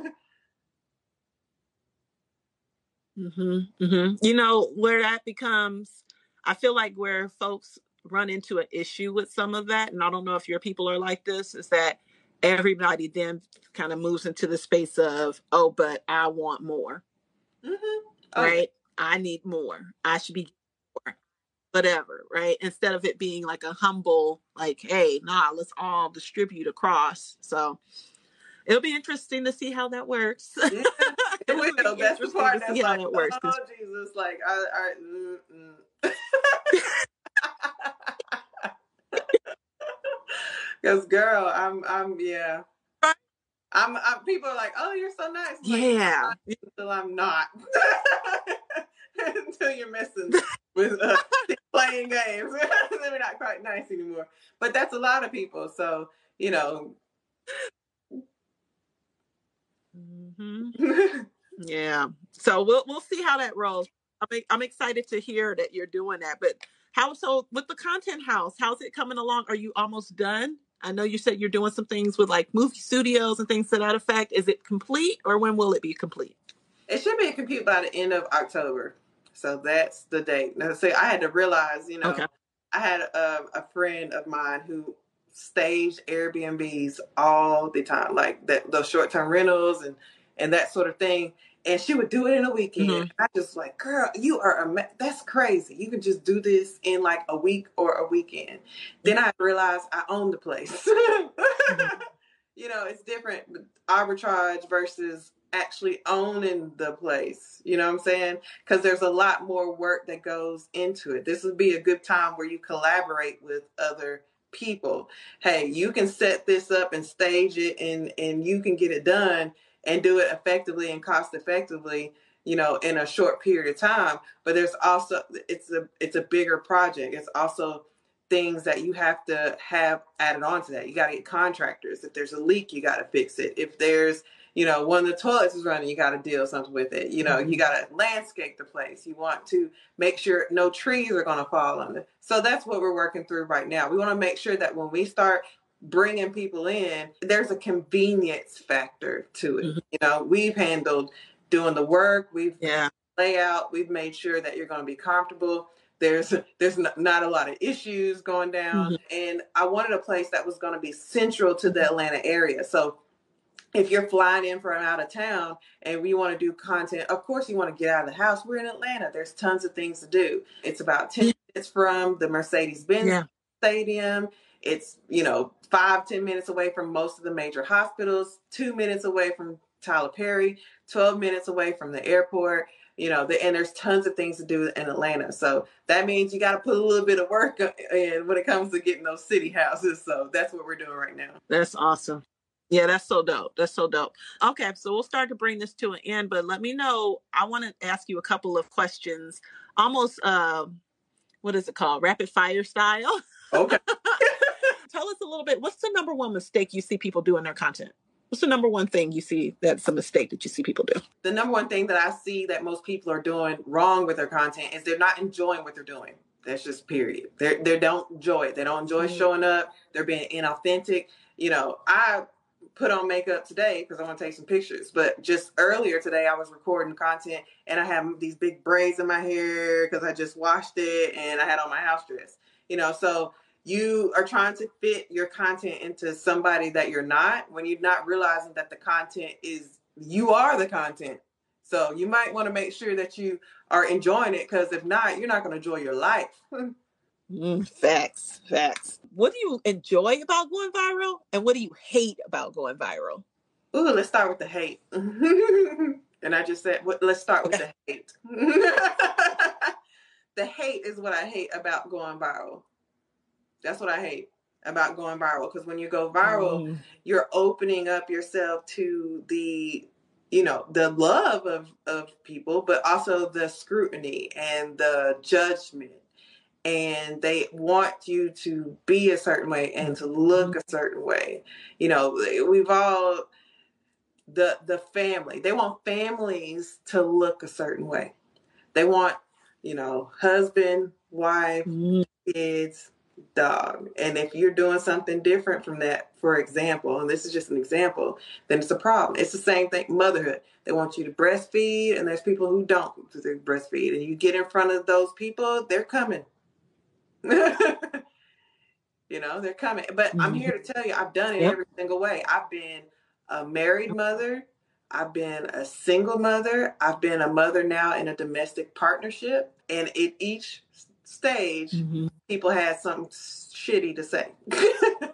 mm-hmm, mm-hmm. You know, where that becomes, I feel like where folks run into an issue with some of that, and I don't know if your people are like this, is that everybody then kind of moves into the space of, oh, but I want more. Mm-hmm. Oh, right? Yeah. I need more. I should be more. Whatever, right? Instead of it being like a humble, like, hey, nah, let's all distribute across. So it'll be interesting to see how that works. Yeah, it will. That's the part that's like, that works, oh, Jesus, like, I, I mm, mm. Because girl, I'm, I'm, yeah, I'm, I'm. People are like, "Oh, you're so nice." Like, yeah, until I'm not. Until you're messing with uh, playing games, then we're not quite nice anymore. But that's a lot of people, so you know. Mm-hmm. Yeah. So we'll we'll see how that rolls. I'm I'm excited to hear that you're doing that. But how so with the content house? How's it coming along? Are you almost done? I know you said you're doing some things with like movie studios and things to that effect. Is it complete, or when will it be complete? It should be complete by the end of October. So that's the date. Now, see, I had to realize, you know, okay. I had a, a friend of mine who staged Airbnbs all the time, like that, those short-term rentals and, and that sort of thing. And she would do it in a weekend. Mm-hmm. I just like, girl, you are, a, that's crazy. You can just do this in like a week or a weekend. Then I realized I own the place. Mm-hmm. You know, it's different arbitrage versus actually owning the place. You know what I'm saying? Because there's a lot more work that goes into it. This would be a good time where you collaborate with other people. Hey, you can set this up and stage it and, and you can get it done and do it effectively and cost effectively, you know, in a short period of time. But there's also, it's a, it's a bigger project. It's also things that you have to have added on to that. You got to get contractors. If there's a leak, you got to fix it. If there's, you know, one of the toilets is running, you got to deal something with it. You know, mm-hmm. you got to landscape the place. You want to make sure no trees are going to fall on it. So that's what we're working through right now. We want to make sure that when we start bringing people in, there's a convenience factor to it. Mm-hmm. You know, we've handled doing the work. We've yeah. layout. We've made sure that you're going to be comfortable. There's there's not a lot of issues going down. Mm-hmm. And I wanted a place that was going to be central to the Atlanta area. So if you're flying in from out of town and we want to do content, of course you want to get out of the house. We're in Atlanta. There's tons of things to do. It's about ten minutes from the Mercedes-Benz yeah. Stadium. It's, you know, five, ten minutes away from most of the major hospitals, two minutes away from Tyler Perry, twelve minutes away from the airport, you know, the, and there's tons of things to do in Atlanta. So that means you got to put a little bit of work in when it comes to getting those city houses. So that's what we're doing right now. That's awesome. Yeah, that's so dope. That's so dope. Okay, so we'll start to bring this to an end, but let me know. I want to ask you a couple of questions, almost, uh, what is it called? Rapid fire style. Okay. Tell us a little bit. What's the number one mistake you see people do in their content? What's the number one thing you see that's a mistake that you see people do? The number one thing that I see that most people are doing wrong with their content is they're not enjoying what they're doing. That's just period. They they don't enjoy it. They don't enjoy mm-hmm. showing up. They're being inauthentic. You know, I put on makeup today because I want to take some pictures. But just earlier today, I was recording content and I had these big braids in my hair because I just washed it and I had on my house dress. You know, so you are trying to fit your content into somebody that you're not when you're not realizing that the content is, you are the content. So you might want to make sure that you are enjoying it, because if not, you're not going to enjoy your life. mm, facts, facts. What do you enjoy about going viral, and what do you hate about going viral? Ooh, let's start with the hate. And I just said, well, let's start with the hate. The hate is what I hate about going viral. That's what I hate about going viral, because when you go viral, mm. you're opening up yourself to the, you know, the love of, of people, but also the scrutiny and the judgment. And they want you to be a certain way and to look a certain way. You know, we've all, the the family, they want families to look a certain way. They want, you know, husband, wife, mm. kids, dog. And if you're doing something different from that, for example, and this is just an example, then it's a problem. It's the same thing, motherhood. They want you to breastfeed, and there's people who don't breastfeed. And you get in front of those people, they're coming. You know, they're coming. But mm-hmm. I'm here to tell you, I've done it yep. every single way. I've been a married mother. I've been a single mother. I've been a mother now in a domestic partnership. And at each stage, mm-hmm. people had something shitty to say. So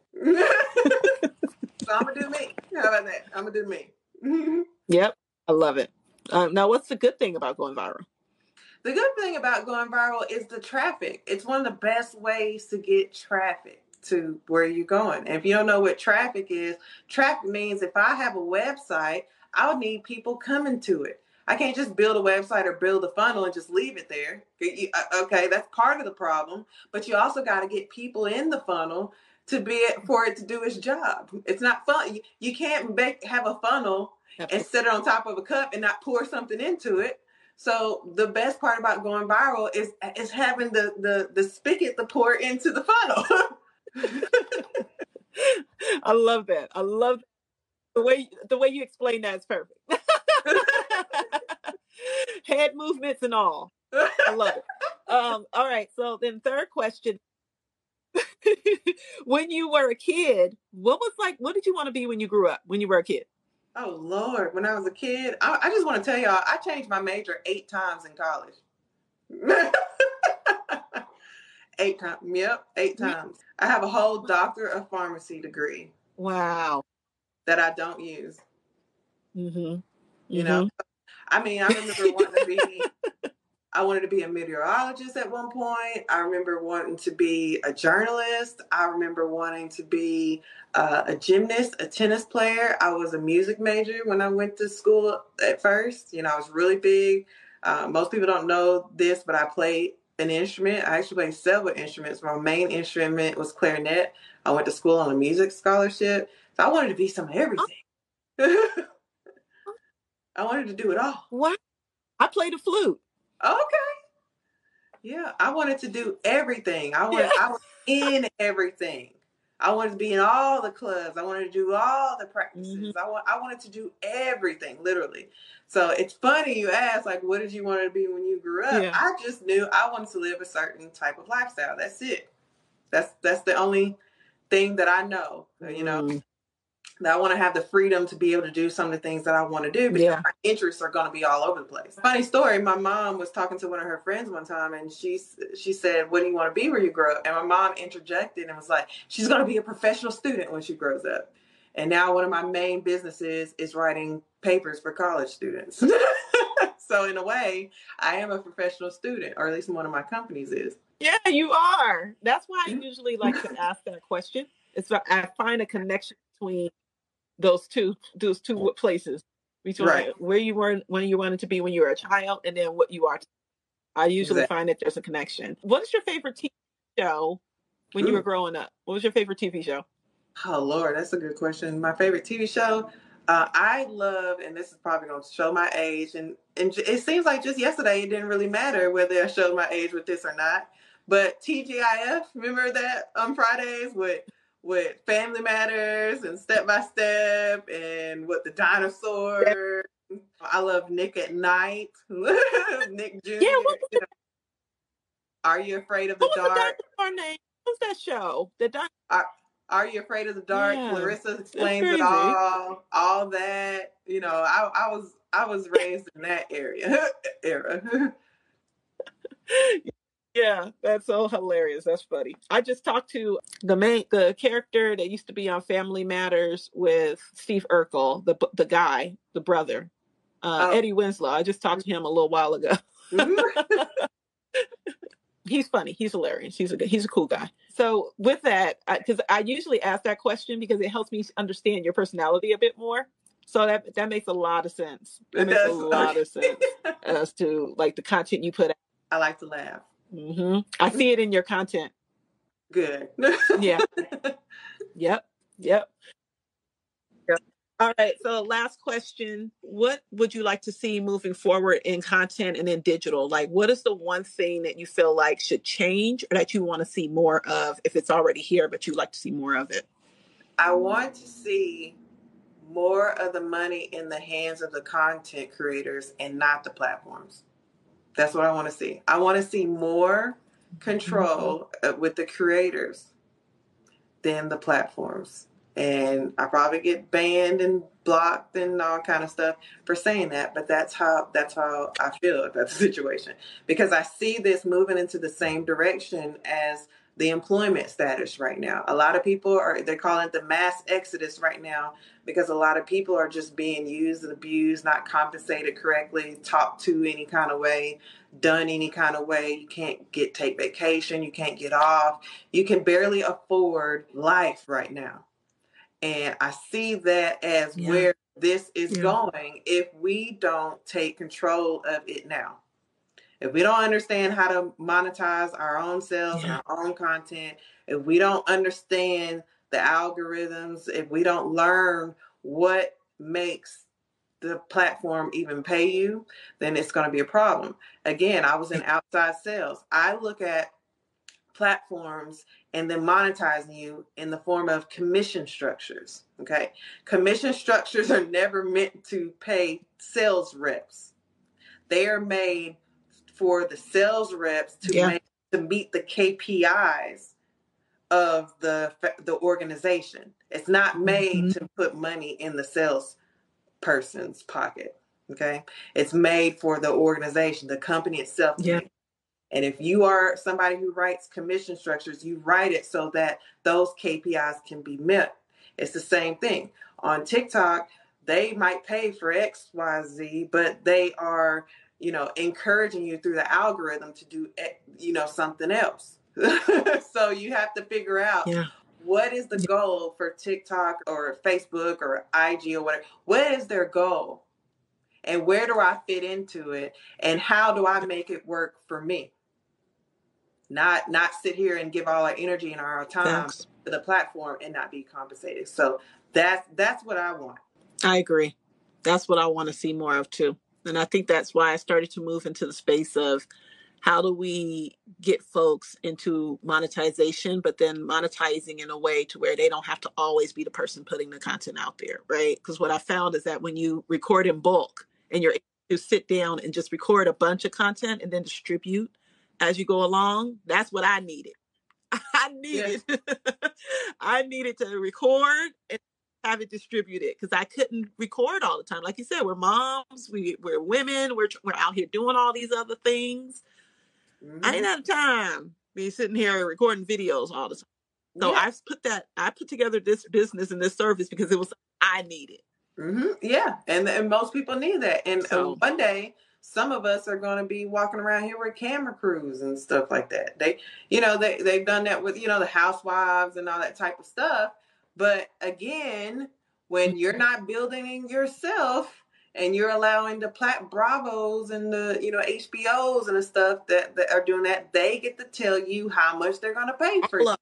I'm going to do me. How about that? I'm going to do me. Yep. I love it. Um, now, what's the good thing about going viral? The good thing about going viral is the traffic. It's one of the best ways to get traffic to where you're going. And if you don't know what traffic is, traffic means if I have a website, I would need people coming to it. I can't just build a website or build a funnel and just leave it there. Okay, that's part of the problem. But you also got to get people in the funnel to be it, for it to do its job. It's not fun. You, you can't make, have a funnel and set it on top of a cup and not pour something into it. So the best part about going viral is is having the the the spigot to pour into the funnel. I love that. I love the way the way you explain that is perfect. Head movements and all. I love it. Um, all right. So then, third question: when you were a kid, what was like? What did you want to be when you grew up? When you were a kid? Oh, Lord. When I was a kid, I, I just want to tell y'all, I changed my major eight times in college. Eight times. Yep, eight times. I have a whole doctor of pharmacy degree. Wow. That I don't use. Mm-hmm. You mm-hmm. know? I mean, I remember wanting to be... I wanted to be a meteorologist at one point. I remember wanting to be a journalist. I remember wanting to be uh, a gymnast, a tennis player. I was a music major when I went to school at first. You know, I was really big. Uh, most people don't know this, but I played an instrument. I actually played several instruments. My main instrument was clarinet. I went to school on a music scholarship. So I wanted to be some of everything. I wanted to do it all. What? I played the flute. Okay. Yeah, I wanted to do everything. I wanted, yeah. I was in everything. I wanted to be in all the clubs. I wanted to do all the practices. Mm-hmm. I want, I wanted to do everything, literally. So it's funny you ask, like, what did you want to be when you grew up? Yeah. I just knew I wanted to live a certain type of lifestyle. That's it. That's that's the only thing that I know. You know, mm. that I want to have the freedom to be able to do some of the things that I want to do, because Yeah. my interests are going to be all over the place. Funny story, my mom was talking to one of her friends one time, and she, she said, what do you want to be when you grow up? And my mom interjected and was like, she's going to be a professional student when she grows up. And now one of my main businesses is writing papers for college students. So in a way, I am a professional student, or at least one of my companies is. Yeah, you are. That's why I usually like to ask that question. It's I find a connection between those two those two places, between Right. where you were when you wanted to be when you were a child, and then what you are. I usually Exactly. find that there's a connection. What is your favorite T V show when Ooh. you were growing up? What was your favorite T V show? Oh Lord, that's a good question. My favorite T V show, uh, I love, and this is probably going to show my age, and and it seems like just yesterday it didn't really matter whether I showed my age with this or not. But T G I F, remember that on Fridays with with Family Matters and Step by Step and with the dinosaurs. I love Nick at Night, Nick Junior Yeah, what was You know, Are You Afraid of the what was the Dark? dinosaur name? What was that show? The di- Are, Are You Afraid of the Dark? Yeah, Clarissa it's Explains It crazy. All. All that. You know, I, I was I was raised in that area era. Yeah, that's so hilarious. That's funny. I just talked to the main the character that used to be on Family Matters with Steve Urkel, the the guy, the brother, uh, Oh. Eddie Winslow. I just talked to him a little while ago. He's funny. He's hilarious. He's a good, he's a cool guy. So with that, because I, I usually ask that question because it helps me understand your personality a bit more. So that that makes a lot of sense. That It makes does. a lot of sense as to like the content you put out. I like to laugh. Mm-hmm. I see it in your content. Good. Yeah. Yep. Yep. Yep. All right. So last question. What would you like to see moving forward in content and in digital? Like, what is the one thing that you feel like should change or that you want to see more of if it's already here, but you'd like to see more of it? I want to see more of the money in the hands of the content creators and not the platforms. That's what I want to see. I want to see more control mm-hmm. with the creators than the platforms. And I probably get banned and blocked and all kind of stuff for saying that, but that's how that's how I feel about the situation, because I see this moving into the same direction as the employment status right now. A lot of people are, they're calling it the mass exodus right now, because a lot of people are just being used and abused, not compensated correctly, talked to any kind of way, done any kind of way. You can't get take vacation, you can't get off, you can barely afford life right now. And I see that as yeah. where this is yeah. going if we don't take control of it now. If we don't understand how to monetize our own selves yeah. and our own content, if we don't understand the algorithms, if we don't learn what makes the platform even pay you, then it's going to be a problem. Again, I was in outside sales. I look at platforms and then monetizing you in the form of commission structures. Okay. Commission structures are never meant to pay sales reps. They are made for the sales reps to yeah. make to meet the K P Is of the the organization. It's not made mm-hmm. to put money in the sales person's pocket. Okay. It's made for the organization, the company itself to yeah. make. And if you are somebody who writes commission structures, you write it so that those K P Is can be met. It's the same thing. On TikTok, they might pay for X, Y, Z, but they are, you know, encouraging you through the algorithm to do, you know, something else. So you have to figure out yeah. what is the goal for TikTok or Facebook or I G or whatever. What is their goal? And where do I fit into it? And how do I make it work for me? Not not sit here and give all our energy and our time Thanks. to the platform and not be compensated. So that's that's what I want. I agree. That's what I want to see more of too. And I think that's why I started to move into the space of how do we get folks into monetization, but then monetizing in a way to where they don't have to always be the person putting the content out there, right? Because what I found is that when you record in bulk and you're able to sit down and just record a bunch of content and then distribute as you go along, that's what I needed. I needed, yeah. I needed to record and have it distributed because I couldn't record all the time. Like you said, we're moms, we, we're women, we're, we're out here doing all these other things. Mm-hmm. I ain't had time be sitting here recording videos all the time. So yeah. I've put that, I put together this business and this service because it was, I needed. Mm-hmm. Yeah. And, and most people need that. And so, one day, some of us are going to be walking around here with camera crews and stuff like that. They, you know, they, they've done that with, you know, the housewives and all that type of stuff. But again, when you're not building yourself and you're allowing the Plat Bravos and the, you know, H B Os and the stuff that, that are doing that, they get to tell you how much they're going to pay for you.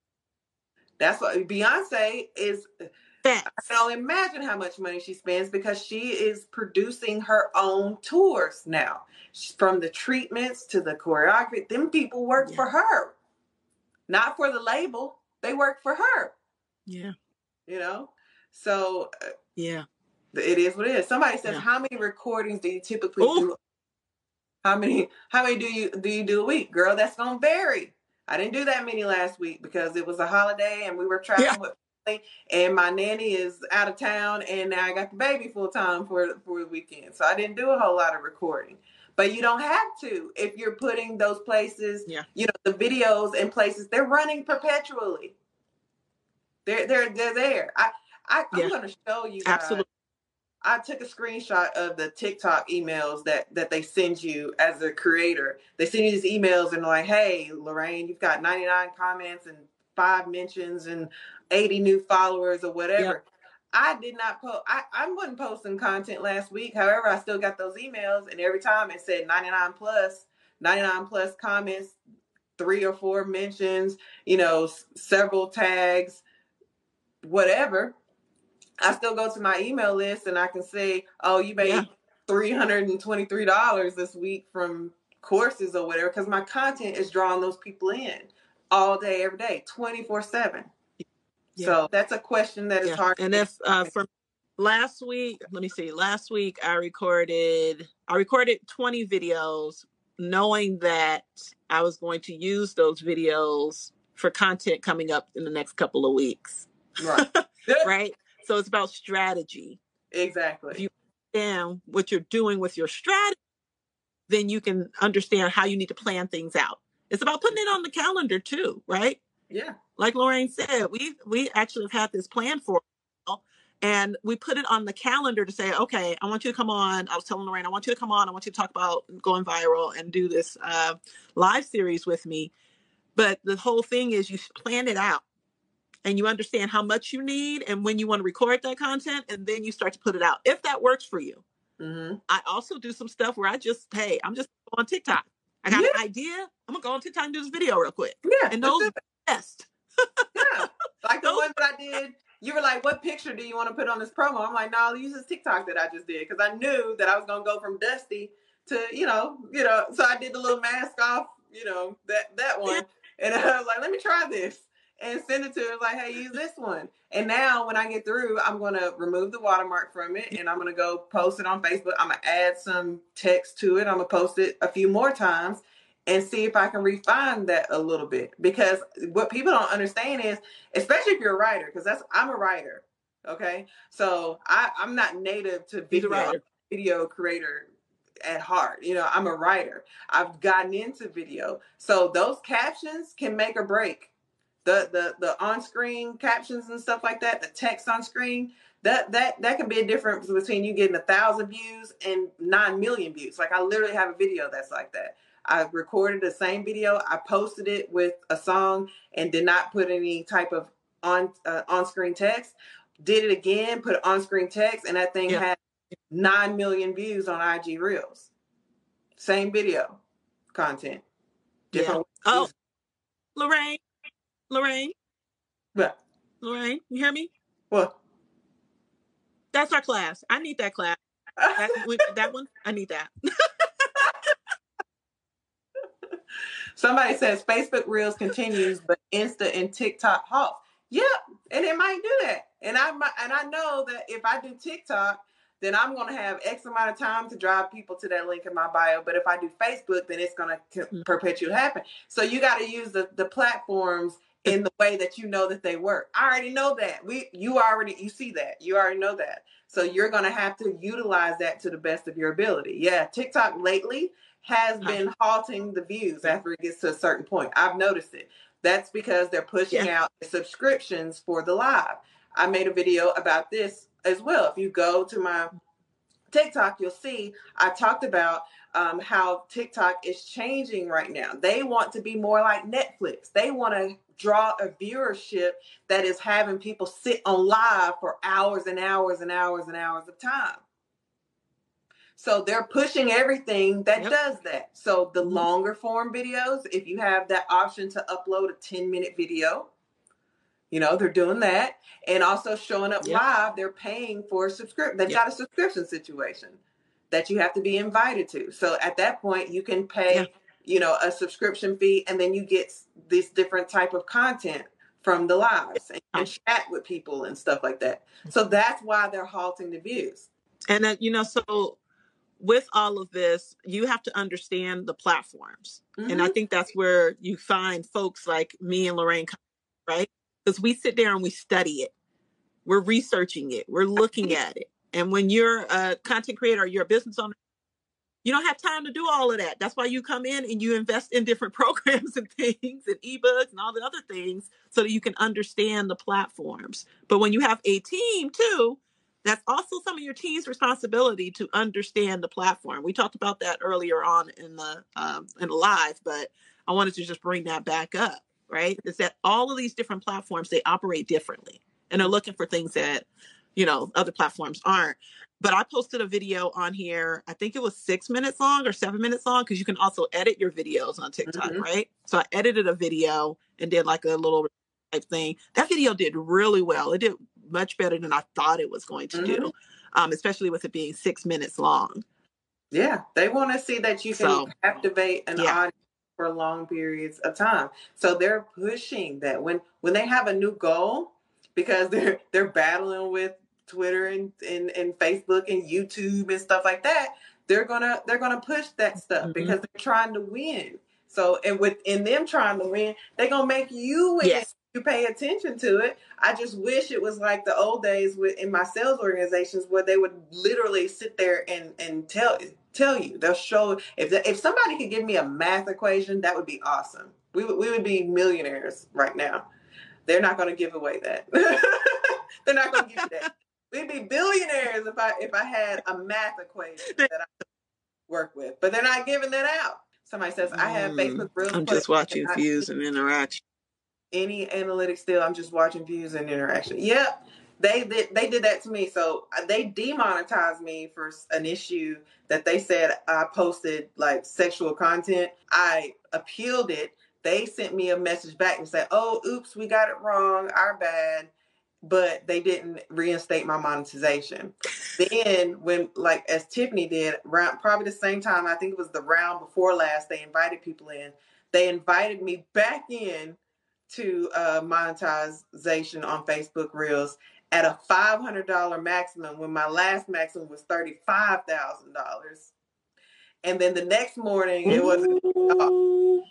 That's what Beyonce is. I can only imagine how much money she spends because she is producing her own tours now. From the treatments to the choreography, them people work yeah. for her, not for the label. They work for her. Yeah. You know, so uh, yeah, it is what it is. Somebody says, yeah. how many recordings do you typically Ooh. do? How many, how many do you, do you do a week? Girl, that's going to vary. I didn't do that many last week because it was a holiday and we were traveling yeah. with and my nanny is out of town and now I got the baby full time for, for the weekend. So I didn't do a whole lot of recording, but you don't have to, if you're putting those places, yeah. you know, the videos in places, they're running perpetually. They're, they're, they're there. I, I, I'm yeah. going to show you guys. Absolutely. I took a screenshot of the TikTok emails that, that they send you as a creator. They send you these emails and like, hey, Lorraine, you've got ninety-nine comments and five mentions and eighty new followers or whatever. Yep. I did not post. I, I wasn't posting content last week. However, I still got those emails and every time it said ninety-nine plus, ninety-nine plus comments, three or four mentions, you know, s- several tags, whatever. I still go to my email list and I can say, oh, you made yeah. three hundred twenty-three dollars this week from courses or whatever, because my content is drawing those people in all day, every day, twenty-four seven. Yeah. So that's a question that is yeah. hard. And if uh, from last week, let me see, last week I recorded, I recorded twenty videos knowing that I was going to use those videos for content coming up in the next couple of weeks. Right. Right. So it's about strategy. Exactly. If you understand what you're doing with your strategy, then you can understand how you need to plan things out. It's about putting it on the calendar too, right? Yeah. Like Lorraine said, we we actually have had this plan for a while, and we put it on the calendar to say, okay, I want you to come on. I was telling Lorraine, I want you to come on. I want you to talk about going viral and do this uh, live series with me. But the whole thing is you plan it out. And you understand how much you need and when you want to record that content, and then you start to put it out if that works for you. Mm-hmm. I also do some stuff where I just, hey, I'm just on TikTok. I got yeah. an idea. I'm gonna go on TikTok and do this video real quick. Yeah, and those are the best. Yeah, like the one that I did. You were like, "What picture do you want to put on this promo?" I'm like, "No, I'll use this TikTok that I just did," because I knew that I was gonna go from Dusty to, you know, you know. So I did the little mask off, you know, that that one, yeah. and I was like, "Let me try this." And send it to her like, hey, use this one. And now when I get through, I'm going to remove the watermark from it and I'm going to go post it on Facebook. I'm going to add some text to it. I'm going to post it a few more times and see if I can refine that a little bit. Because what people don't understand is, especially if you're a writer, because that's I'm a writer. Okay. So I, I'm not native to video, video creator at heart. You know, I'm a writer. I've gotten into video. So those captions can make or break. The, the the on-screen captions and stuff like that, the text on screen, that that that can be a difference between you getting a thousand views and nine million views. Like I literally have a video that's like that. I recorded the same video, I posted it with a song and did not put any type of on uh, on-screen text. Did it again, put on-screen text, and that thing yeah. had nine million views on I G Reels. Same video content. Different yeah. Oh, Lorraine. Lorraine? What? Lorraine, you hear me? What? That's our class. I need that class. That, that one, I need that. Somebody says Facebook Reels continues, but Insta and TikTok halt. Yep, and it might do that. And I and I know that if I do TikTok, then I'm going to have X amount of time to drive people to that link in my bio. But if I do Facebook, then it's going to mm-hmm. perpetually happen. So you got to use the, the platforms in the way that you know that they work. I already know that. We you already you see that. You already know that. So you're going to have to utilize that to the best of your ability. Yeah, TikTok lately has been halting the views after it gets to a certain point. I've noticed it. That's because they're pushing Yeah. out subscriptions for the live. I made a video about this as well. If you go to my TikTok, you'll see I talked about um, how TikTok is changing right now. They want to be more like Netflix. They want to draw a viewership that is having people sit on live for hours and hours and hours and hours of time. So they're pushing everything that yep. does that. So the mm-hmm. longer form videos, if you have that option to upload a ten minute video, you know, they're doing that. And also showing up yep. live, they're paying for a subscription. They've yep. got a subscription situation that you have to be invited to. So at that point, you can pay, yep. you know, a subscription fee, and then you get this different type of content from the lives and, and chat with people and stuff like that. So that's why they're halting the views. And, uh, you know, so with all of this, you have to understand the platforms. Mm-hmm. And I think that's where you find folks like me and Lorraine, right? Because we sit there and we study it. We're researching it. We're looking at it. And when you're a content creator, or you're a business owner, you don't have time to do all of that. That's why you come in and you invest in different programs and things and ebooks and all the other things so that you can understand the platforms. But when you have a team too, that's also some of your team's responsibility to understand the platform. We talked about that earlier on in the um, in the live, but I wanted to just bring that back up, right? Is that all of these different platforms, they operate differently and are looking for things that, you know, other platforms aren't. But I posted a video on here, I think it was six minutes long or seven minutes long, because you can also edit your videos on TikTok, mm-hmm. right? So I edited a video and did like a little type thing. That video did really well. It did much better than I thought it was going to mm-hmm. do, um, especially with it being six minutes long. Yeah, they want to see that you can so, captivate an yeah. audience for long periods of time. So they're pushing that when when they have a new goal, because they're they're battling with Twitter and, and, and Facebook and YouTube and stuff like that, they're gonna they're gonna push that stuff mm-hmm. because they're trying to win. So and with in them trying to win, they're gonna make you win. Yes. You pay attention to it. I just wish it was like the old days with in my sales organizations where they would literally sit there and and tell tell you. They'll show if the, if somebody could give me a math equation, that would be awesome. We would we would be millionaires right now. They're not going to give away that. They're not going to give you that. We'd be billionaires if I if I had a math equation that I work with, but they're not giving that out. Somebody says I have Facebook Reels. I'm just watching views and interaction. Any analytics still, I'm just watching views and interaction. Yep, they did. They did that to me. So they demonetized me for an issue that they said I posted like sexual content. I appealed it. They sent me a message back and said, "Oh, oops, we got it wrong. Our bad." But they didn't reinstate my monetization. Then when, like as Tiffany did, around probably the same time, I think it was the round before last, they invited people in. They invited me back in to uh, monetization on Facebook Reels at a five hundred dollars maximum when my last maximum was thirty-five thousand dollars. And then the next morning, it wasn't. Oh.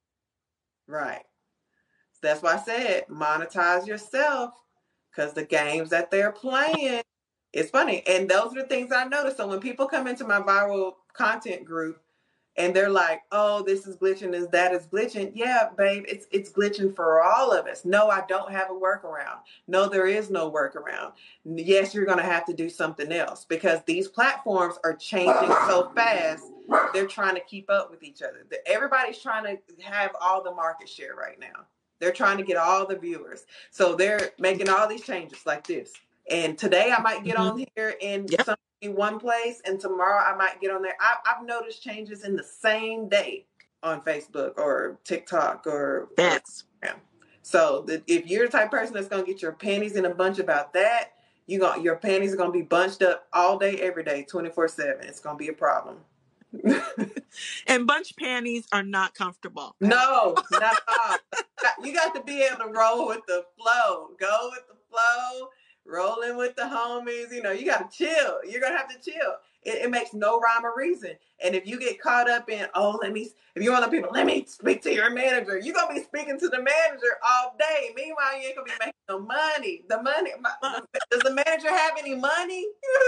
Right. That's why I said monetize yourself. Because the games that they're playing, it's funny. And those are the things I noticed. So when people come into my viral content group and they're like, oh, this is glitching, is that is glitching. Yeah, babe, it's it's glitching for all of us. No, I don't have a workaround. No, there is no workaround. Yes, you're going to have to do something else because these platforms are changing so fast. They're trying to keep up with each other. Everybody's trying to have all the market share right now. They're trying to get all the viewers. So they're making all these changes like this. And today I might get mm-hmm. on here in yep. some, one place, and tomorrow I might get on there. I, I've noticed changes in the same day on Facebook or TikTok or That's. Instagram. So the, if you're the type of person that's going to get your panties in a bunch about that, you got your panties are going to be bunched up all day, every day, twenty-four seven. It's going to be a problem. And bunch panties are not comfortable. No, not at all. You got to be able to roll with the flow. Go with the flow. Rolling with the homies. You know, you got to chill. You're going to have to chill. It, it makes no rhyme or reason. And if you get caught up in, oh, let me, if you want to people, let me speak to your manager. You're going to be speaking to the manager all day. Meanwhile, you ain't going to be making no money. The money, my, the, does the manager have any money?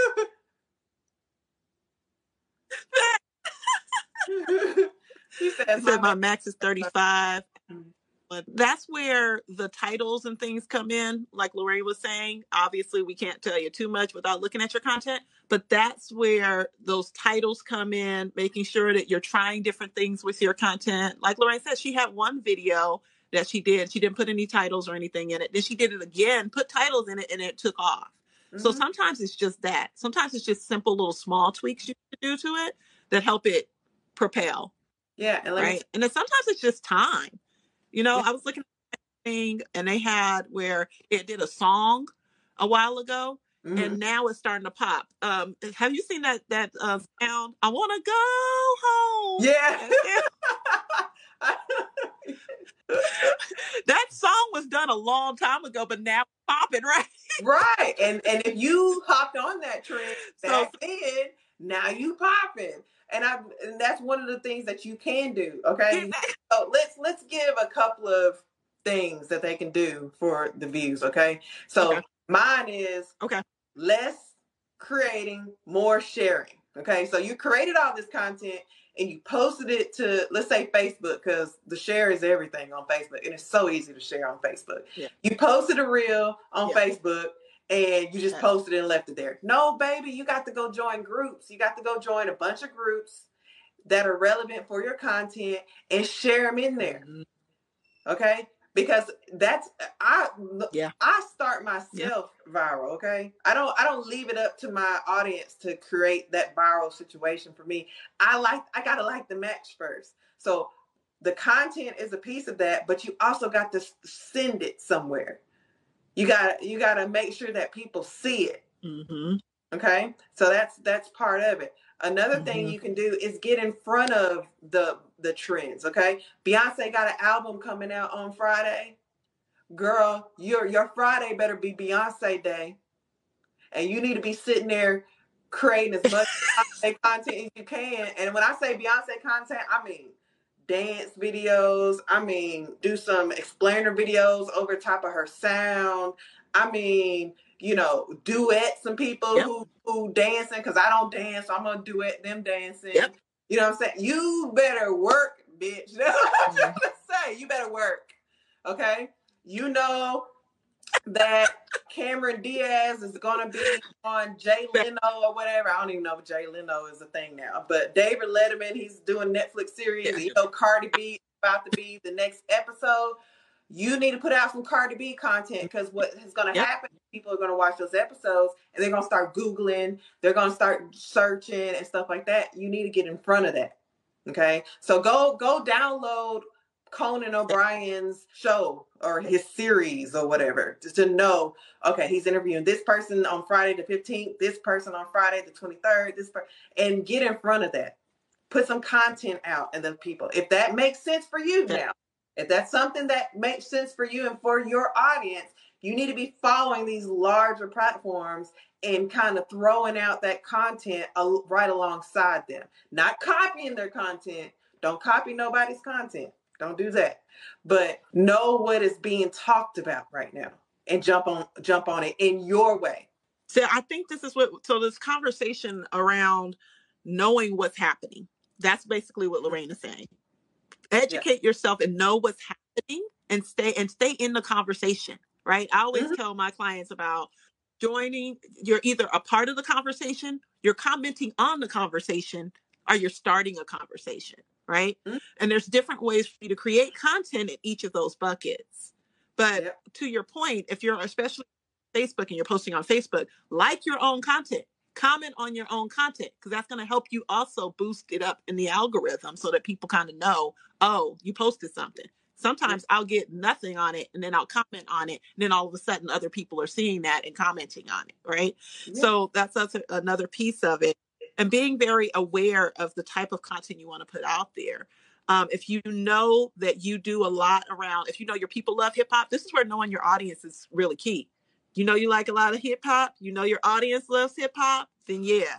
He said, my, my max is thirty-five. But that's where the titles and things come in. Like Lorraine was saying, obviously we can't tell you too much without looking at your content, but that's where those titles come in, making sure that you're trying different things with your content. Like Lorraine said, she had one video that she did. She didn't put any titles or anything in it. Then she did it again, put titles in it, and it took off. Mm-hmm. So sometimes it's just that. Sometimes it's just simple little small tweaks you can do to it that help it propel. Yeah. And right. And then sometimes it's just time. You know, yeah. I was looking at a thing and they had where it did a song a while ago, mm-hmm. and now it's starting to pop. Um, have you seen that that uh, sound? I want to go home. Yeah. That song was done a long time ago, but now it's popping, right? Right. And and if you hopped on that trend back so, then, now you popping. And I and that's one of the things that you can do. Okay. So let's let's give a couple of things that they can do for the views. Okay. So okay. Mine is okay. less creating, more sharing. Okay. So you created all this content and you posted it to, let's say, Facebook, because the share is everything on Facebook. And it's so easy to share on Facebook. Yeah. You posted a reel on yeah. Facebook. And you just posted it and left it there. No, baby, you got to go join groups. You got to go join a bunch of groups that are relevant for your content and share them in there. Okay? Because that's I yeah. I start myself yeah. viral, okay? I don't I don't leave it up to my audience to create that viral situation for me. I like I got to like the match first. So the content is a piece of that, but you also got to send it somewhere. You got you got to make sure that people see it. Mm-hmm. Okay, so that's that's part of it. Another mm-hmm. thing you can do is get in front of the the trends. Okay, Beyonce got an album coming out on Friday. Girl, your your Friday better be Beyonce day, and you need to be sitting there creating as much Beyonce content as you can. And when I say Beyonce content, I mean dance videos. I mean, do some explainer videos over top of her sound. I mean, you know, duet some people yep. who, who dancing, because I don't dance, so I'm going to duet them dancing. Yep. You know what I'm saying? You better work, bitch. You know what I'm trying to say? You better work. Okay? You know that Cameron Diaz is going to be on Jay Leno or whatever. I don't even know if Jay Leno is a thing now. But David Letterman, he's doing Netflix series. Yeah. You know Cardi B is about to be the next episode. You need to put out some Cardi B content, because what is going to yep. happen, people are going to watch those episodes and they're going to start Googling. They're going to start searching and stuff like that. You need to get in front of that. Okay? So go go download Conan O'Brien's show or his series or whatever, just to know, okay, he's interviewing this person on Friday the fifteenth, this person on Friday the twenty-third, this per- and get in front of that. Put some content out and the people. If that makes sense for you now, if that's something that makes sense for you and for your audience, you need to be following these larger platforms and kind of throwing out that content right alongside them. Not copying their content. Don't copy nobody's content. Don't do that. But know what is being talked about right now and jump on jump on it in your way. So I think this is what, so this conversation around knowing what's happening, that's basically what Lorraine is saying. Educate yeah. yourself and know what's happening and stay and stay in the conversation, right? I always mm-hmm. tell my clients about joining. You're either a part of the conversation, you're commenting on the conversation, or you're starting a conversation. Right. Mm-hmm. And there's different ways for you to create content in each of those buckets. But yep. to your point, if you're especially on Facebook and you're posting on Facebook, like your own content, comment on your own content, because that's going to help you also boost it up in the algorithm so that people kind of know, oh, you posted something. Sometimes yep. I'll get nothing on it and then I'll comment on it. And then all of a sudden other people are seeing that and commenting on it. Right. Yep. So that's, that's a, another piece of it. And being very aware of the type of content you want to put out there. Um, if you know that you do a lot around, if you know your people love hip hop, this is where knowing your audience is really key. You know you like a lot of hip hop, you know your audience loves hip hop, then yeah,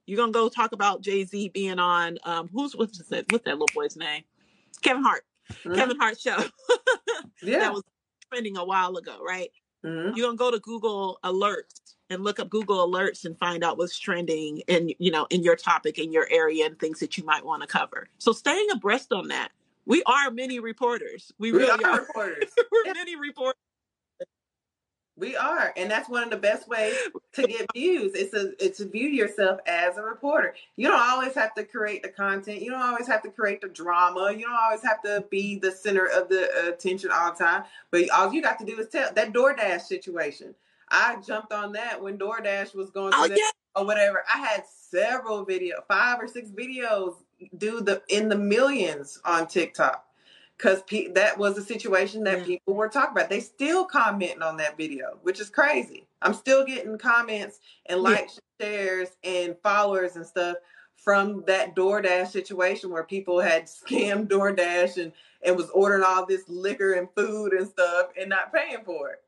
You're gonna go talk about Jay-Z being on um who's what's that what's that little boy's name? Kevin Hart. Mm-hmm. Kevin Hart show. Yeah. That was trending a while ago, right? Mm-hmm. You're gonna go to Google Alerts and look up Google Alerts and find out what's trending in, you know, in your topic, in your area, and things that you might want to cover. So staying abreast on that. We are mini reporters. We, we really are, are. reporters. We're yeah. mini reporters. We are, and that's one of the best ways to get views. It's a it's to view yourself as a reporter. You don't always have to create the content. You don't always have to create the drama. You don't always have to be the center of the attention all the time. But all you got to do is tell. That DoorDash situation, I jumped on that when DoorDash was going through oh, that yeah. or whatever. I had several videos, five or six videos, do the in the millions on TikTok. Because pe- that was a situation that yeah. people were talking about. They still commenting on that video, which is crazy. I'm still getting comments and likes, yeah. shares, and followers and stuff from that DoorDash situation where people had scammed DoorDash and, and was ordering all this liquor and food and stuff and not paying for it.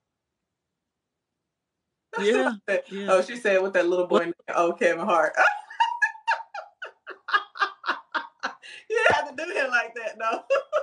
Yeah. yeah. Oh, she said with that little boy, what? Oh, Kevin Hart. You didn't have to do him like that, though.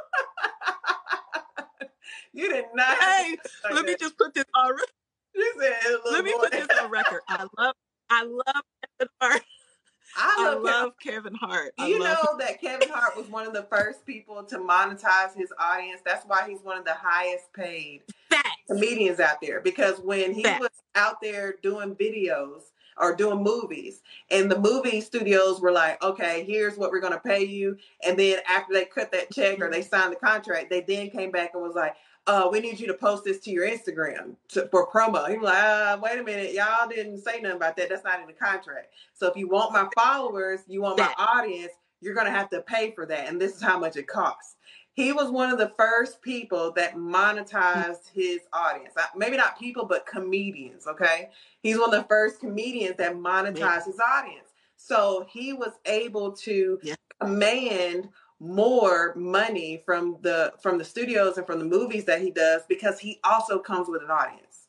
You did not. Hey, like let that. me just put this on record. You said, let me boy. put this on record. I love, I love Kevin Hart. I love, I love Kevin Hart. Do you I know love that Kevin Hart was one of the first people to monetize his audience? That's why he's one of the highest paid Facts. comedians out there. Because when he Facts. was out there doing videos or doing movies, and the movie studios were like, okay, here's what we're going to pay you. And then after they cut that check or they signed the contract, they then came back and was like, uh, we need you to post this to your Instagram to, for promo. He was like, uh, wait a minute. Y'all didn't say nothing about that. That's not in the contract. So if you want my followers, you want my audience, you're going to have to pay for that. And this is how much it costs. He was one of the first people that monetized his audience. Maybe not people, but comedians, okay? He's one of the first comedians that monetized yeah. his audience. So he was able to yeah. command more money from the from the studios and from the movies that he does because he also comes with an audience.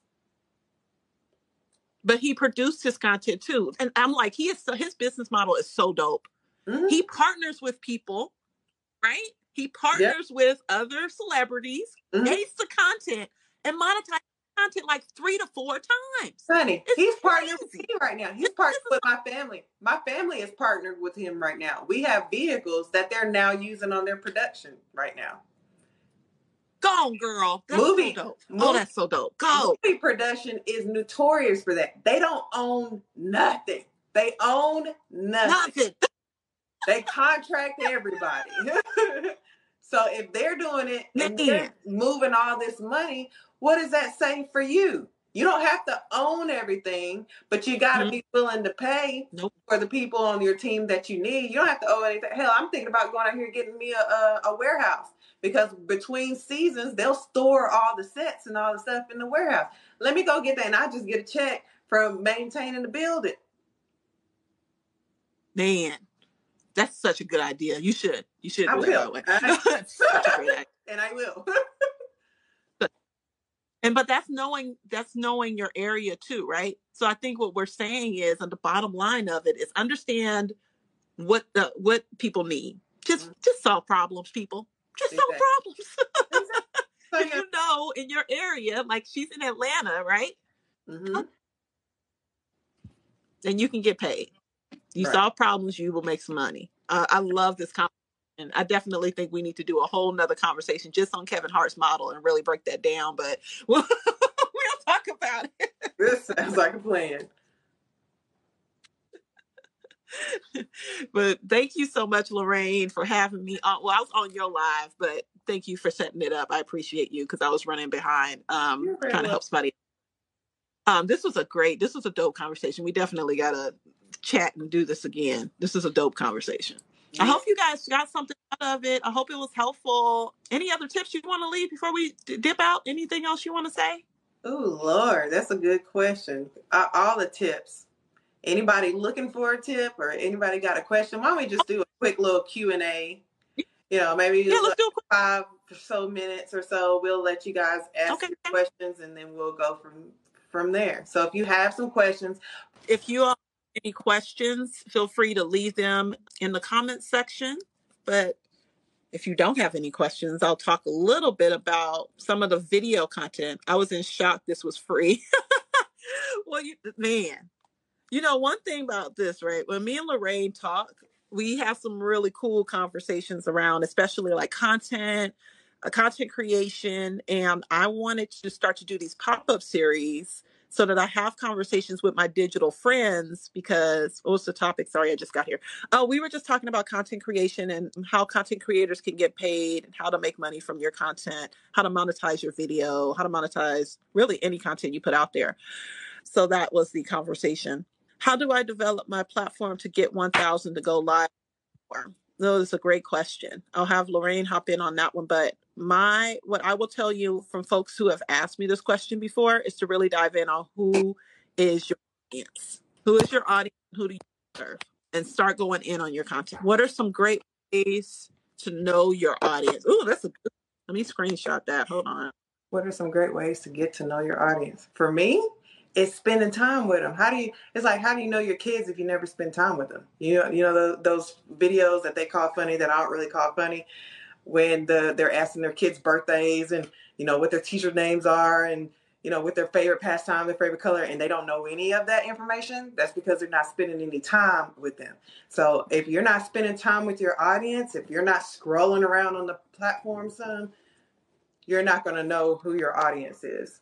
But he produced his content too. And I'm like, he is so, his business model is so dope. Mm-hmm. He partners with people, right? He partners yep. with other celebrities, mm-hmm. creates the content, and monetizes content like three to four times. Honey, it's he's crazy. Partnered with me right now. He's partnered with my family. My family is partnered with him right now. We have vehicles that they're now using on their production right now. Go on, girl. That's movie, so dope. Movie, oh, that's so dope. Go. Movie production is notorious for that. They don't own nothing. They own nothing. Nothing. They contract everybody. So if they're doing it and they're moving all this money, what does that say for you? You don't have to own everything, but you got to mm-hmm. be willing to pay nope. for the people on your team that you need. You don't have to own anything. Hell, I'm thinking about going out here and getting me a, a, a warehouse because between seasons, they'll store all the sets and all the stuff in the warehouse. Let me go get that, and I just get a check from maintaining the building. Man. That's such a good idea. You should. You should do I it will. that way. I, That's such a great idea. And I will. but, and but that's knowing that's knowing your area too, right? So I think what we're saying is, and the bottom line of it is, understand what the what people need. Just mm-hmm. just solve problems, people. Just exactly. solve problems. Exactly. So, yeah. You know, in your area, like she's in Atlanta, right? Mm-hmm. And you can get paid. You right. solve problems, you will make some money. Uh, I love this conversation. I definitely think we need to do a whole nother conversation just on Kevin Hart's model and really break that down, but we'll, we'll talk about it. This sounds like a plan. But thank you so much, Lorraine, for having me on. Well, I was on your live, but thank you for setting it up. I appreciate you because I was running behind, um, trying well. to help somebody. Um, this was a great, this was a dope conversation. We definitely got to chat and do this again. This is a dope conversation. Yeah. I hope you guys got something out of it. I hope it was helpful. Any other tips you want to leave before we dip out? Anything else you want to say? Oh, Lord, that's a good question. Uh, all the tips. Anybody looking for a tip or anybody got a question? Why don't we just do a quick little Q and A? You know, maybe yeah, let's do a quick- five or so minutes or so. We'll let you guys ask okay. questions and then we'll go from from there. So if you have some questions. If you are any questions, feel free to leave them in the comments section. But if you don't have any questions, I'll talk a little bit about some of the video content. I was in shock this was free. Well, you, man, you know, one thing about this, right? When me and Lorraine talk, we have some really cool conversations around, especially like content, uh, content creation. And I wanted to start to do these pop-up series so that I have conversations with my digital friends because, what was the topic? Sorry, I just got here. Oh, we were just talking about content creation and how content creators can get paid and how to make money from your content, how to monetize your video, how to monetize really any content you put out there. So that was the conversation. How do I develop my platform to get one thousand to go live? No, that's a great question. I'll have Lorraine hop in on that one. But my, what I will tell you from folks who have asked me this question before is to really dive in on who is your audience. Who is your audience? Who do you serve? And start going in on your content. What are some great ways to know your audience? Oh, that's a good, let me screenshot that. Hold on. What are some great ways to get to know your audience? For me, it's spending time with them. How do you, it's like, how do you know your kids if you never spend time with them? You know, you know, the, those videos that they call funny that I don't really call funny when the, they're asking their kids' birthdays and, you know, what their teacher names are and, you know, what their favorite pastime, their favorite color, and they don't know any of that information. That's because they're not spending any time with them. So if you're not spending time with your audience, if you're not scrolling around on the platform, son, you're not going to know who your audience is.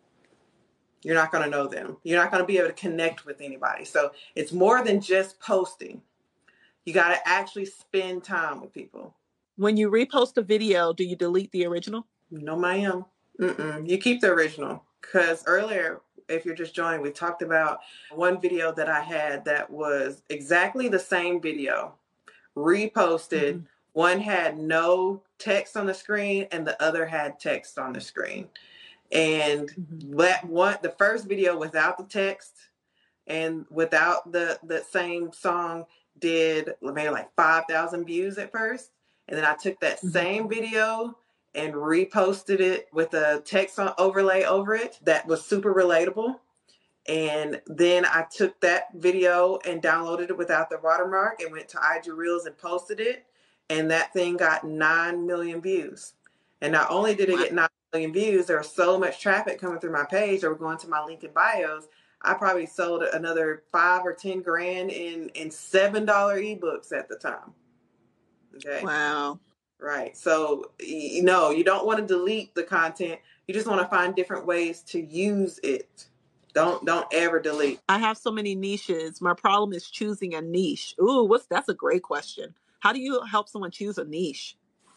You're not going to know them. You're not going to be able to connect with anybody. So it's more than just posting. You got to actually spend time with people. When you repost a video, do you delete the original? No, ma'am. Mm-mm. You keep the original. Because earlier, if you're just joining, we talked about one video that I had that was exactly the same video, reposted. Mm-hmm. One had no text on the screen and the other had text on the screen. And mm-hmm. that one, the first video without the text and without the, the same song did maybe like five thousand views at first. And then I took that mm-hmm. same video and reposted it with a text overlay over it that was super relatable. And then I took that video and downloaded it without the watermark and went to I G Reels and posted it. And that thing got nine million views. And not only did it get nine million views, there was so much traffic coming through my page. They were going to my link in bios. I probably sold another five or ten grand in, in seven dollar ebooks at the time. Okay. Wow. Right. So, you know, you don't want to delete the content. You just want to find different ways to use it. Don't don't ever delete. I have so many niches. My problem is choosing a niche. Ooh, what's that's a great question. How do you help someone choose a niche?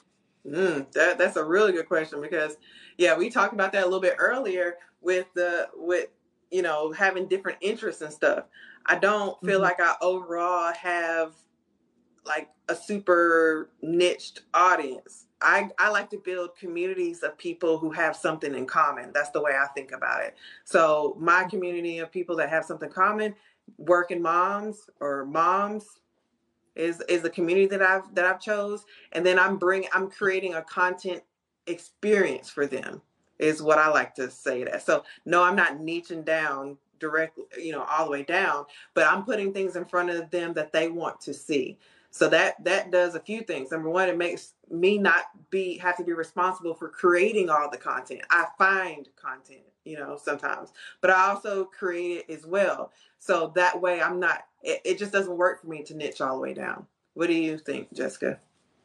Mm, that that's a really good question because, yeah, we talked about that a little bit earlier with the with you know having different interests and stuff. I don't feel mm-hmm. like I overall have like a super niched audience. I, I like to build communities of people who have something in common. That's the way I think about it. So my community of people that have something common, working moms or moms is, is the community that I've, that I've chose. And then I'm bringing, I'm creating a content experience for them is what I like to say that. So no, I'm not niching down directly, you know, all the way down, but I'm putting things in front of them that they want to see. So that that does a few things. Number one, it makes me not be have to be responsible for creating all the content. I find content, you know, sometimes, but I also create it as well. So that way I'm not, it, it just doesn't work for me to niche all the way down. What do you think, Jessica?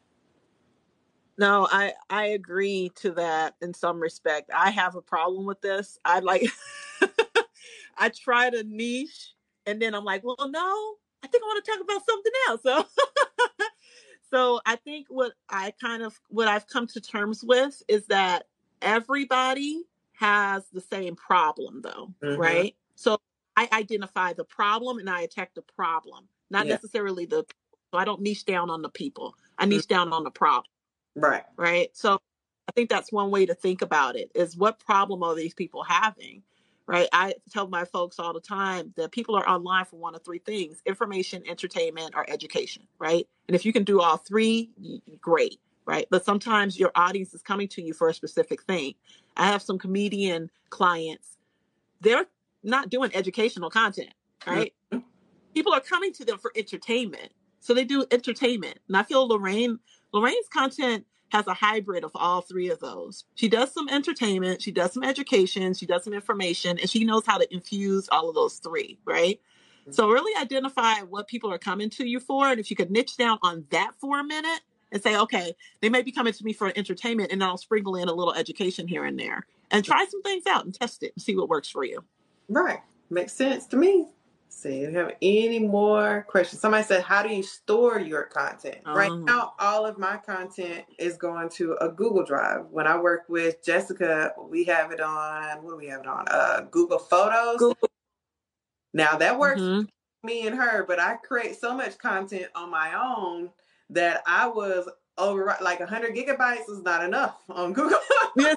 No, I, I agree to that in some respect. I have a problem with this. I like, I try to niche and then I'm like, well, no, I think I want to talk about something else. So, so I think what I kind of, what I've come to terms with is that everybody has the same problem though, mm-hmm. right? So I identify the problem and I attack the problem, not yeah. necessarily the, so I don't niche down on the people. I niche mm-hmm. down on the problem. Right. Right. So I think that's one way to think about it is what problem are these people having? Right. I tell my folks all the time that people are online for one of three things: information, entertainment, or education. Right. And if you can do all three, great. Right. But sometimes your audience is coming to you for a specific thing. I have some comedian clients. They're not doing educational content. Right. Mm-hmm. people are coming to them for entertainment. So they do entertainment. And I feel Lorraine, Lorraine's content has a hybrid of all three of those. She does some entertainment, she does some education, she does some information, and she knows how to infuse all of those three, right? So really identify what people are coming to you for. And if you could niche down on that for a minute and say, okay, they may be coming to me for entertainment, and then I'll sprinkle in a little education here and there and try some things out and test it and see what works for you. Right. Makes sense to me. See, do you have any more questions? Somebody said, how do you store your content? Oh. Right now, all of my content is going to a Google Drive. When I work with Jessica, we have it on, what do we have it on? Uh, Google Photos. Google. Now that works mm-hmm. for me and her, but I create so much content on my own that I was over, like one hundred gigabytes is not enough on Google. Yes.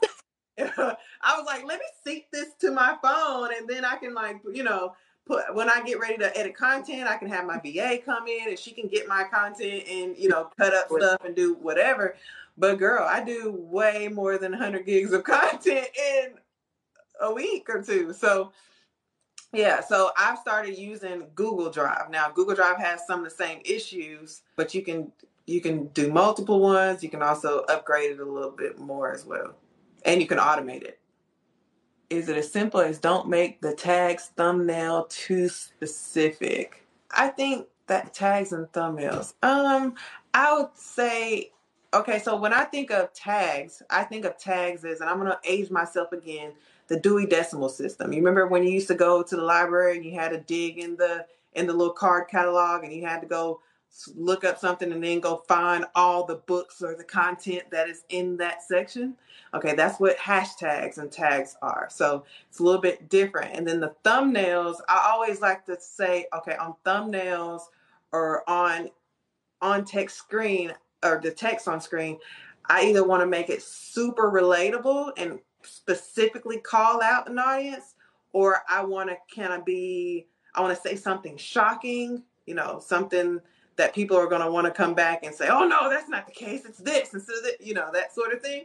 I was like, let me sync this to my phone, and then I can, like, you know, put, when I get ready to edit content, I can have my V A come in and she can get my content and, you know, cut up stuff and do whatever. But girl, I do way more than one hundred gigs of content in a week or two. So yeah, so I've started using Google Drive. Now, Google Drive has some of the same issues, but you can you can do multiple ones. You can also upgrade it a little bit more as well. And you can automate it. Is it as simple as don't make the tags thumbnail too specific? I think that tags and thumbnails. Um, I would say, okay, so when I think of tags, I think of tags as, and I'm going to age myself again, the Dewey Decimal System. You remember when you used to go to the library and you had to dig in the in the little card catalog and you had to go look up something and then go find all the books or the content that is in that section? Okay, that's what hashtags and tags are. So it's a little bit different. And then the thumbnails, I always like to say, okay, on thumbnails or on on text screen or the text on screen, I either want to make it super relatable and specifically call out an audience, or I want to kind of be, I want to say something shocking, you know, something that people are going to want to come back and say, oh no, that's not the case, it's this, instead of that, you know, that sort of thing.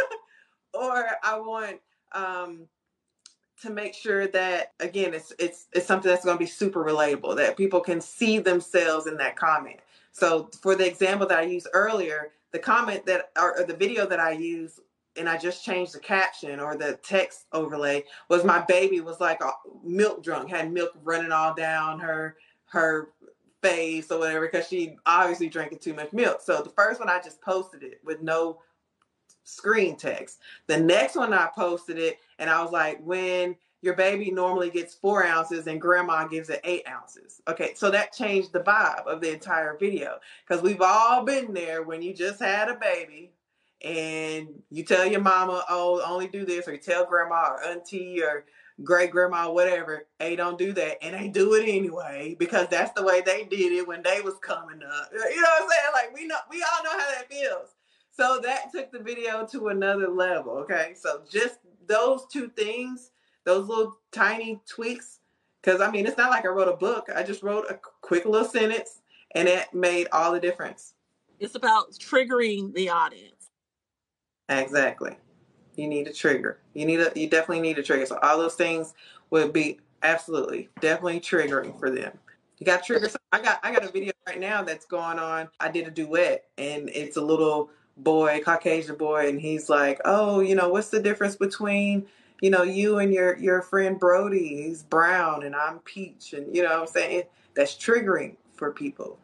Or I want um, to make sure that, again, it's it's it's something that's going to be super relatable, that people can see themselves in that comment. So for the example that I used earlier, the comment that, or, or the video that I used, and I just changed the caption or the text overlay, was my baby was like a milk drunk, had milk running all down her her face or whatever, because she obviously drinking too much milk. So the first one, I just posted it with no screen text. The next one, I posted it and I was like, when your baby normally gets four ounces and grandma gives it eight ounces. Okay, so that changed the vibe of the entire video, because we've all been there when you just had a baby and you tell your mama, oh, only do this, or you tell grandma or auntie or great grandma, whatever, hey, don't do that, and they do it anyway because that's the way they did it when they was coming up. You know what I'm saying? Like, we know, we all know how that feels. So that took the video to another level. Okay, so just those two things, those little tiny tweaks, because I mean, it's not like I wrote a book. I just wrote a quick little sentence, and it made all the difference. It's about triggering the audience. Exactly. You need a trigger. You need a. You definitely need a trigger. So all those things would be absolutely, definitely triggering for them. You got triggers. I got. I got a video right now that's going on. I did a duet, and it's a little boy, Caucasian boy, and he's like, "Oh, you know, what's the difference between, you know, you and your your friend Brody? He's brown and I'm peach," and you know what I'm saying? That's triggering for people.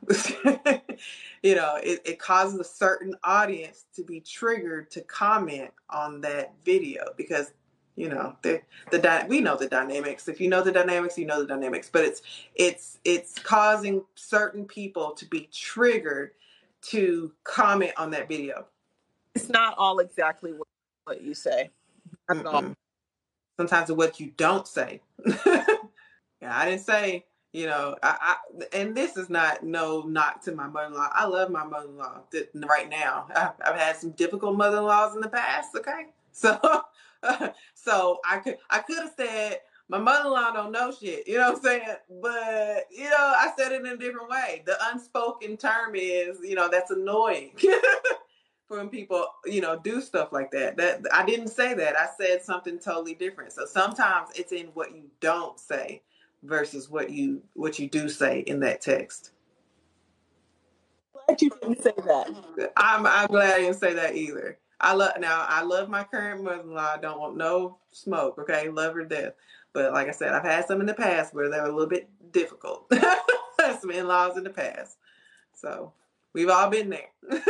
You know, it, it causes a certain audience to be triggered to comment on that video because, you know, the the di- we know the dynamics. If you know the dynamics, you know the dynamics. But it's it's it's causing certain people to be triggered to comment on that video. It's not all exactly what, what you say. Not at all. Sometimes it's what you don't say. Yeah, I didn't say. You know, I, I and this is not no knock to my mother-in-law. I love my mother-in-law right now. I've, I've had some difficult mother-in-laws in the past. Okay, so uh, so I could I could have said my mother-in-law don't know shit. You know what I'm saying? But you know, I said it in a different way. The unspoken term is, you know, that's annoying for when people, you know, do stuff like that. That I didn't say that. I said something totally different. So sometimes it's in what you don't say versus what you what you do say in that text. Glad you didn't say that. I'm I'm glad I didn't say that either. I love now I love my current mother-in-law. I don't want no smoke, okay? Love her to death. But like I said, I've had some in the past where they were a little bit difficult. Some in-laws in the past. So we've all been there.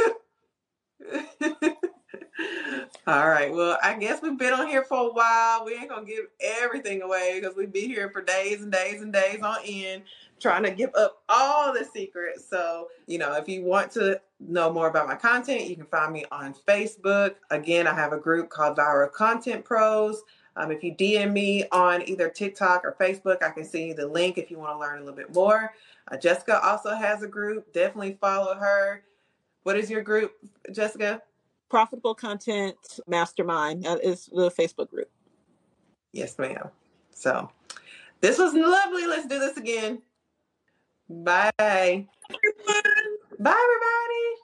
All right. Well, I guess we've been on here for a while. We ain't gonna give everything away because we'd be here for days and days and days on end trying to give up all the secrets. So, you know, if you want to know more about my content, you can find me on Facebook. Again, I have a group called Viral Content Pros. Um, if you D M me on either TikTok or Facebook, I can send you the link if you want to learn a little bit more. Uh, Jessica also has a group. Definitely follow her. What is your group, Jessica? Profitable Content Mastermind. That is the Facebook group. Yes, ma'am. So this was lovely. Let's do this again. Bye. Bye, everybody.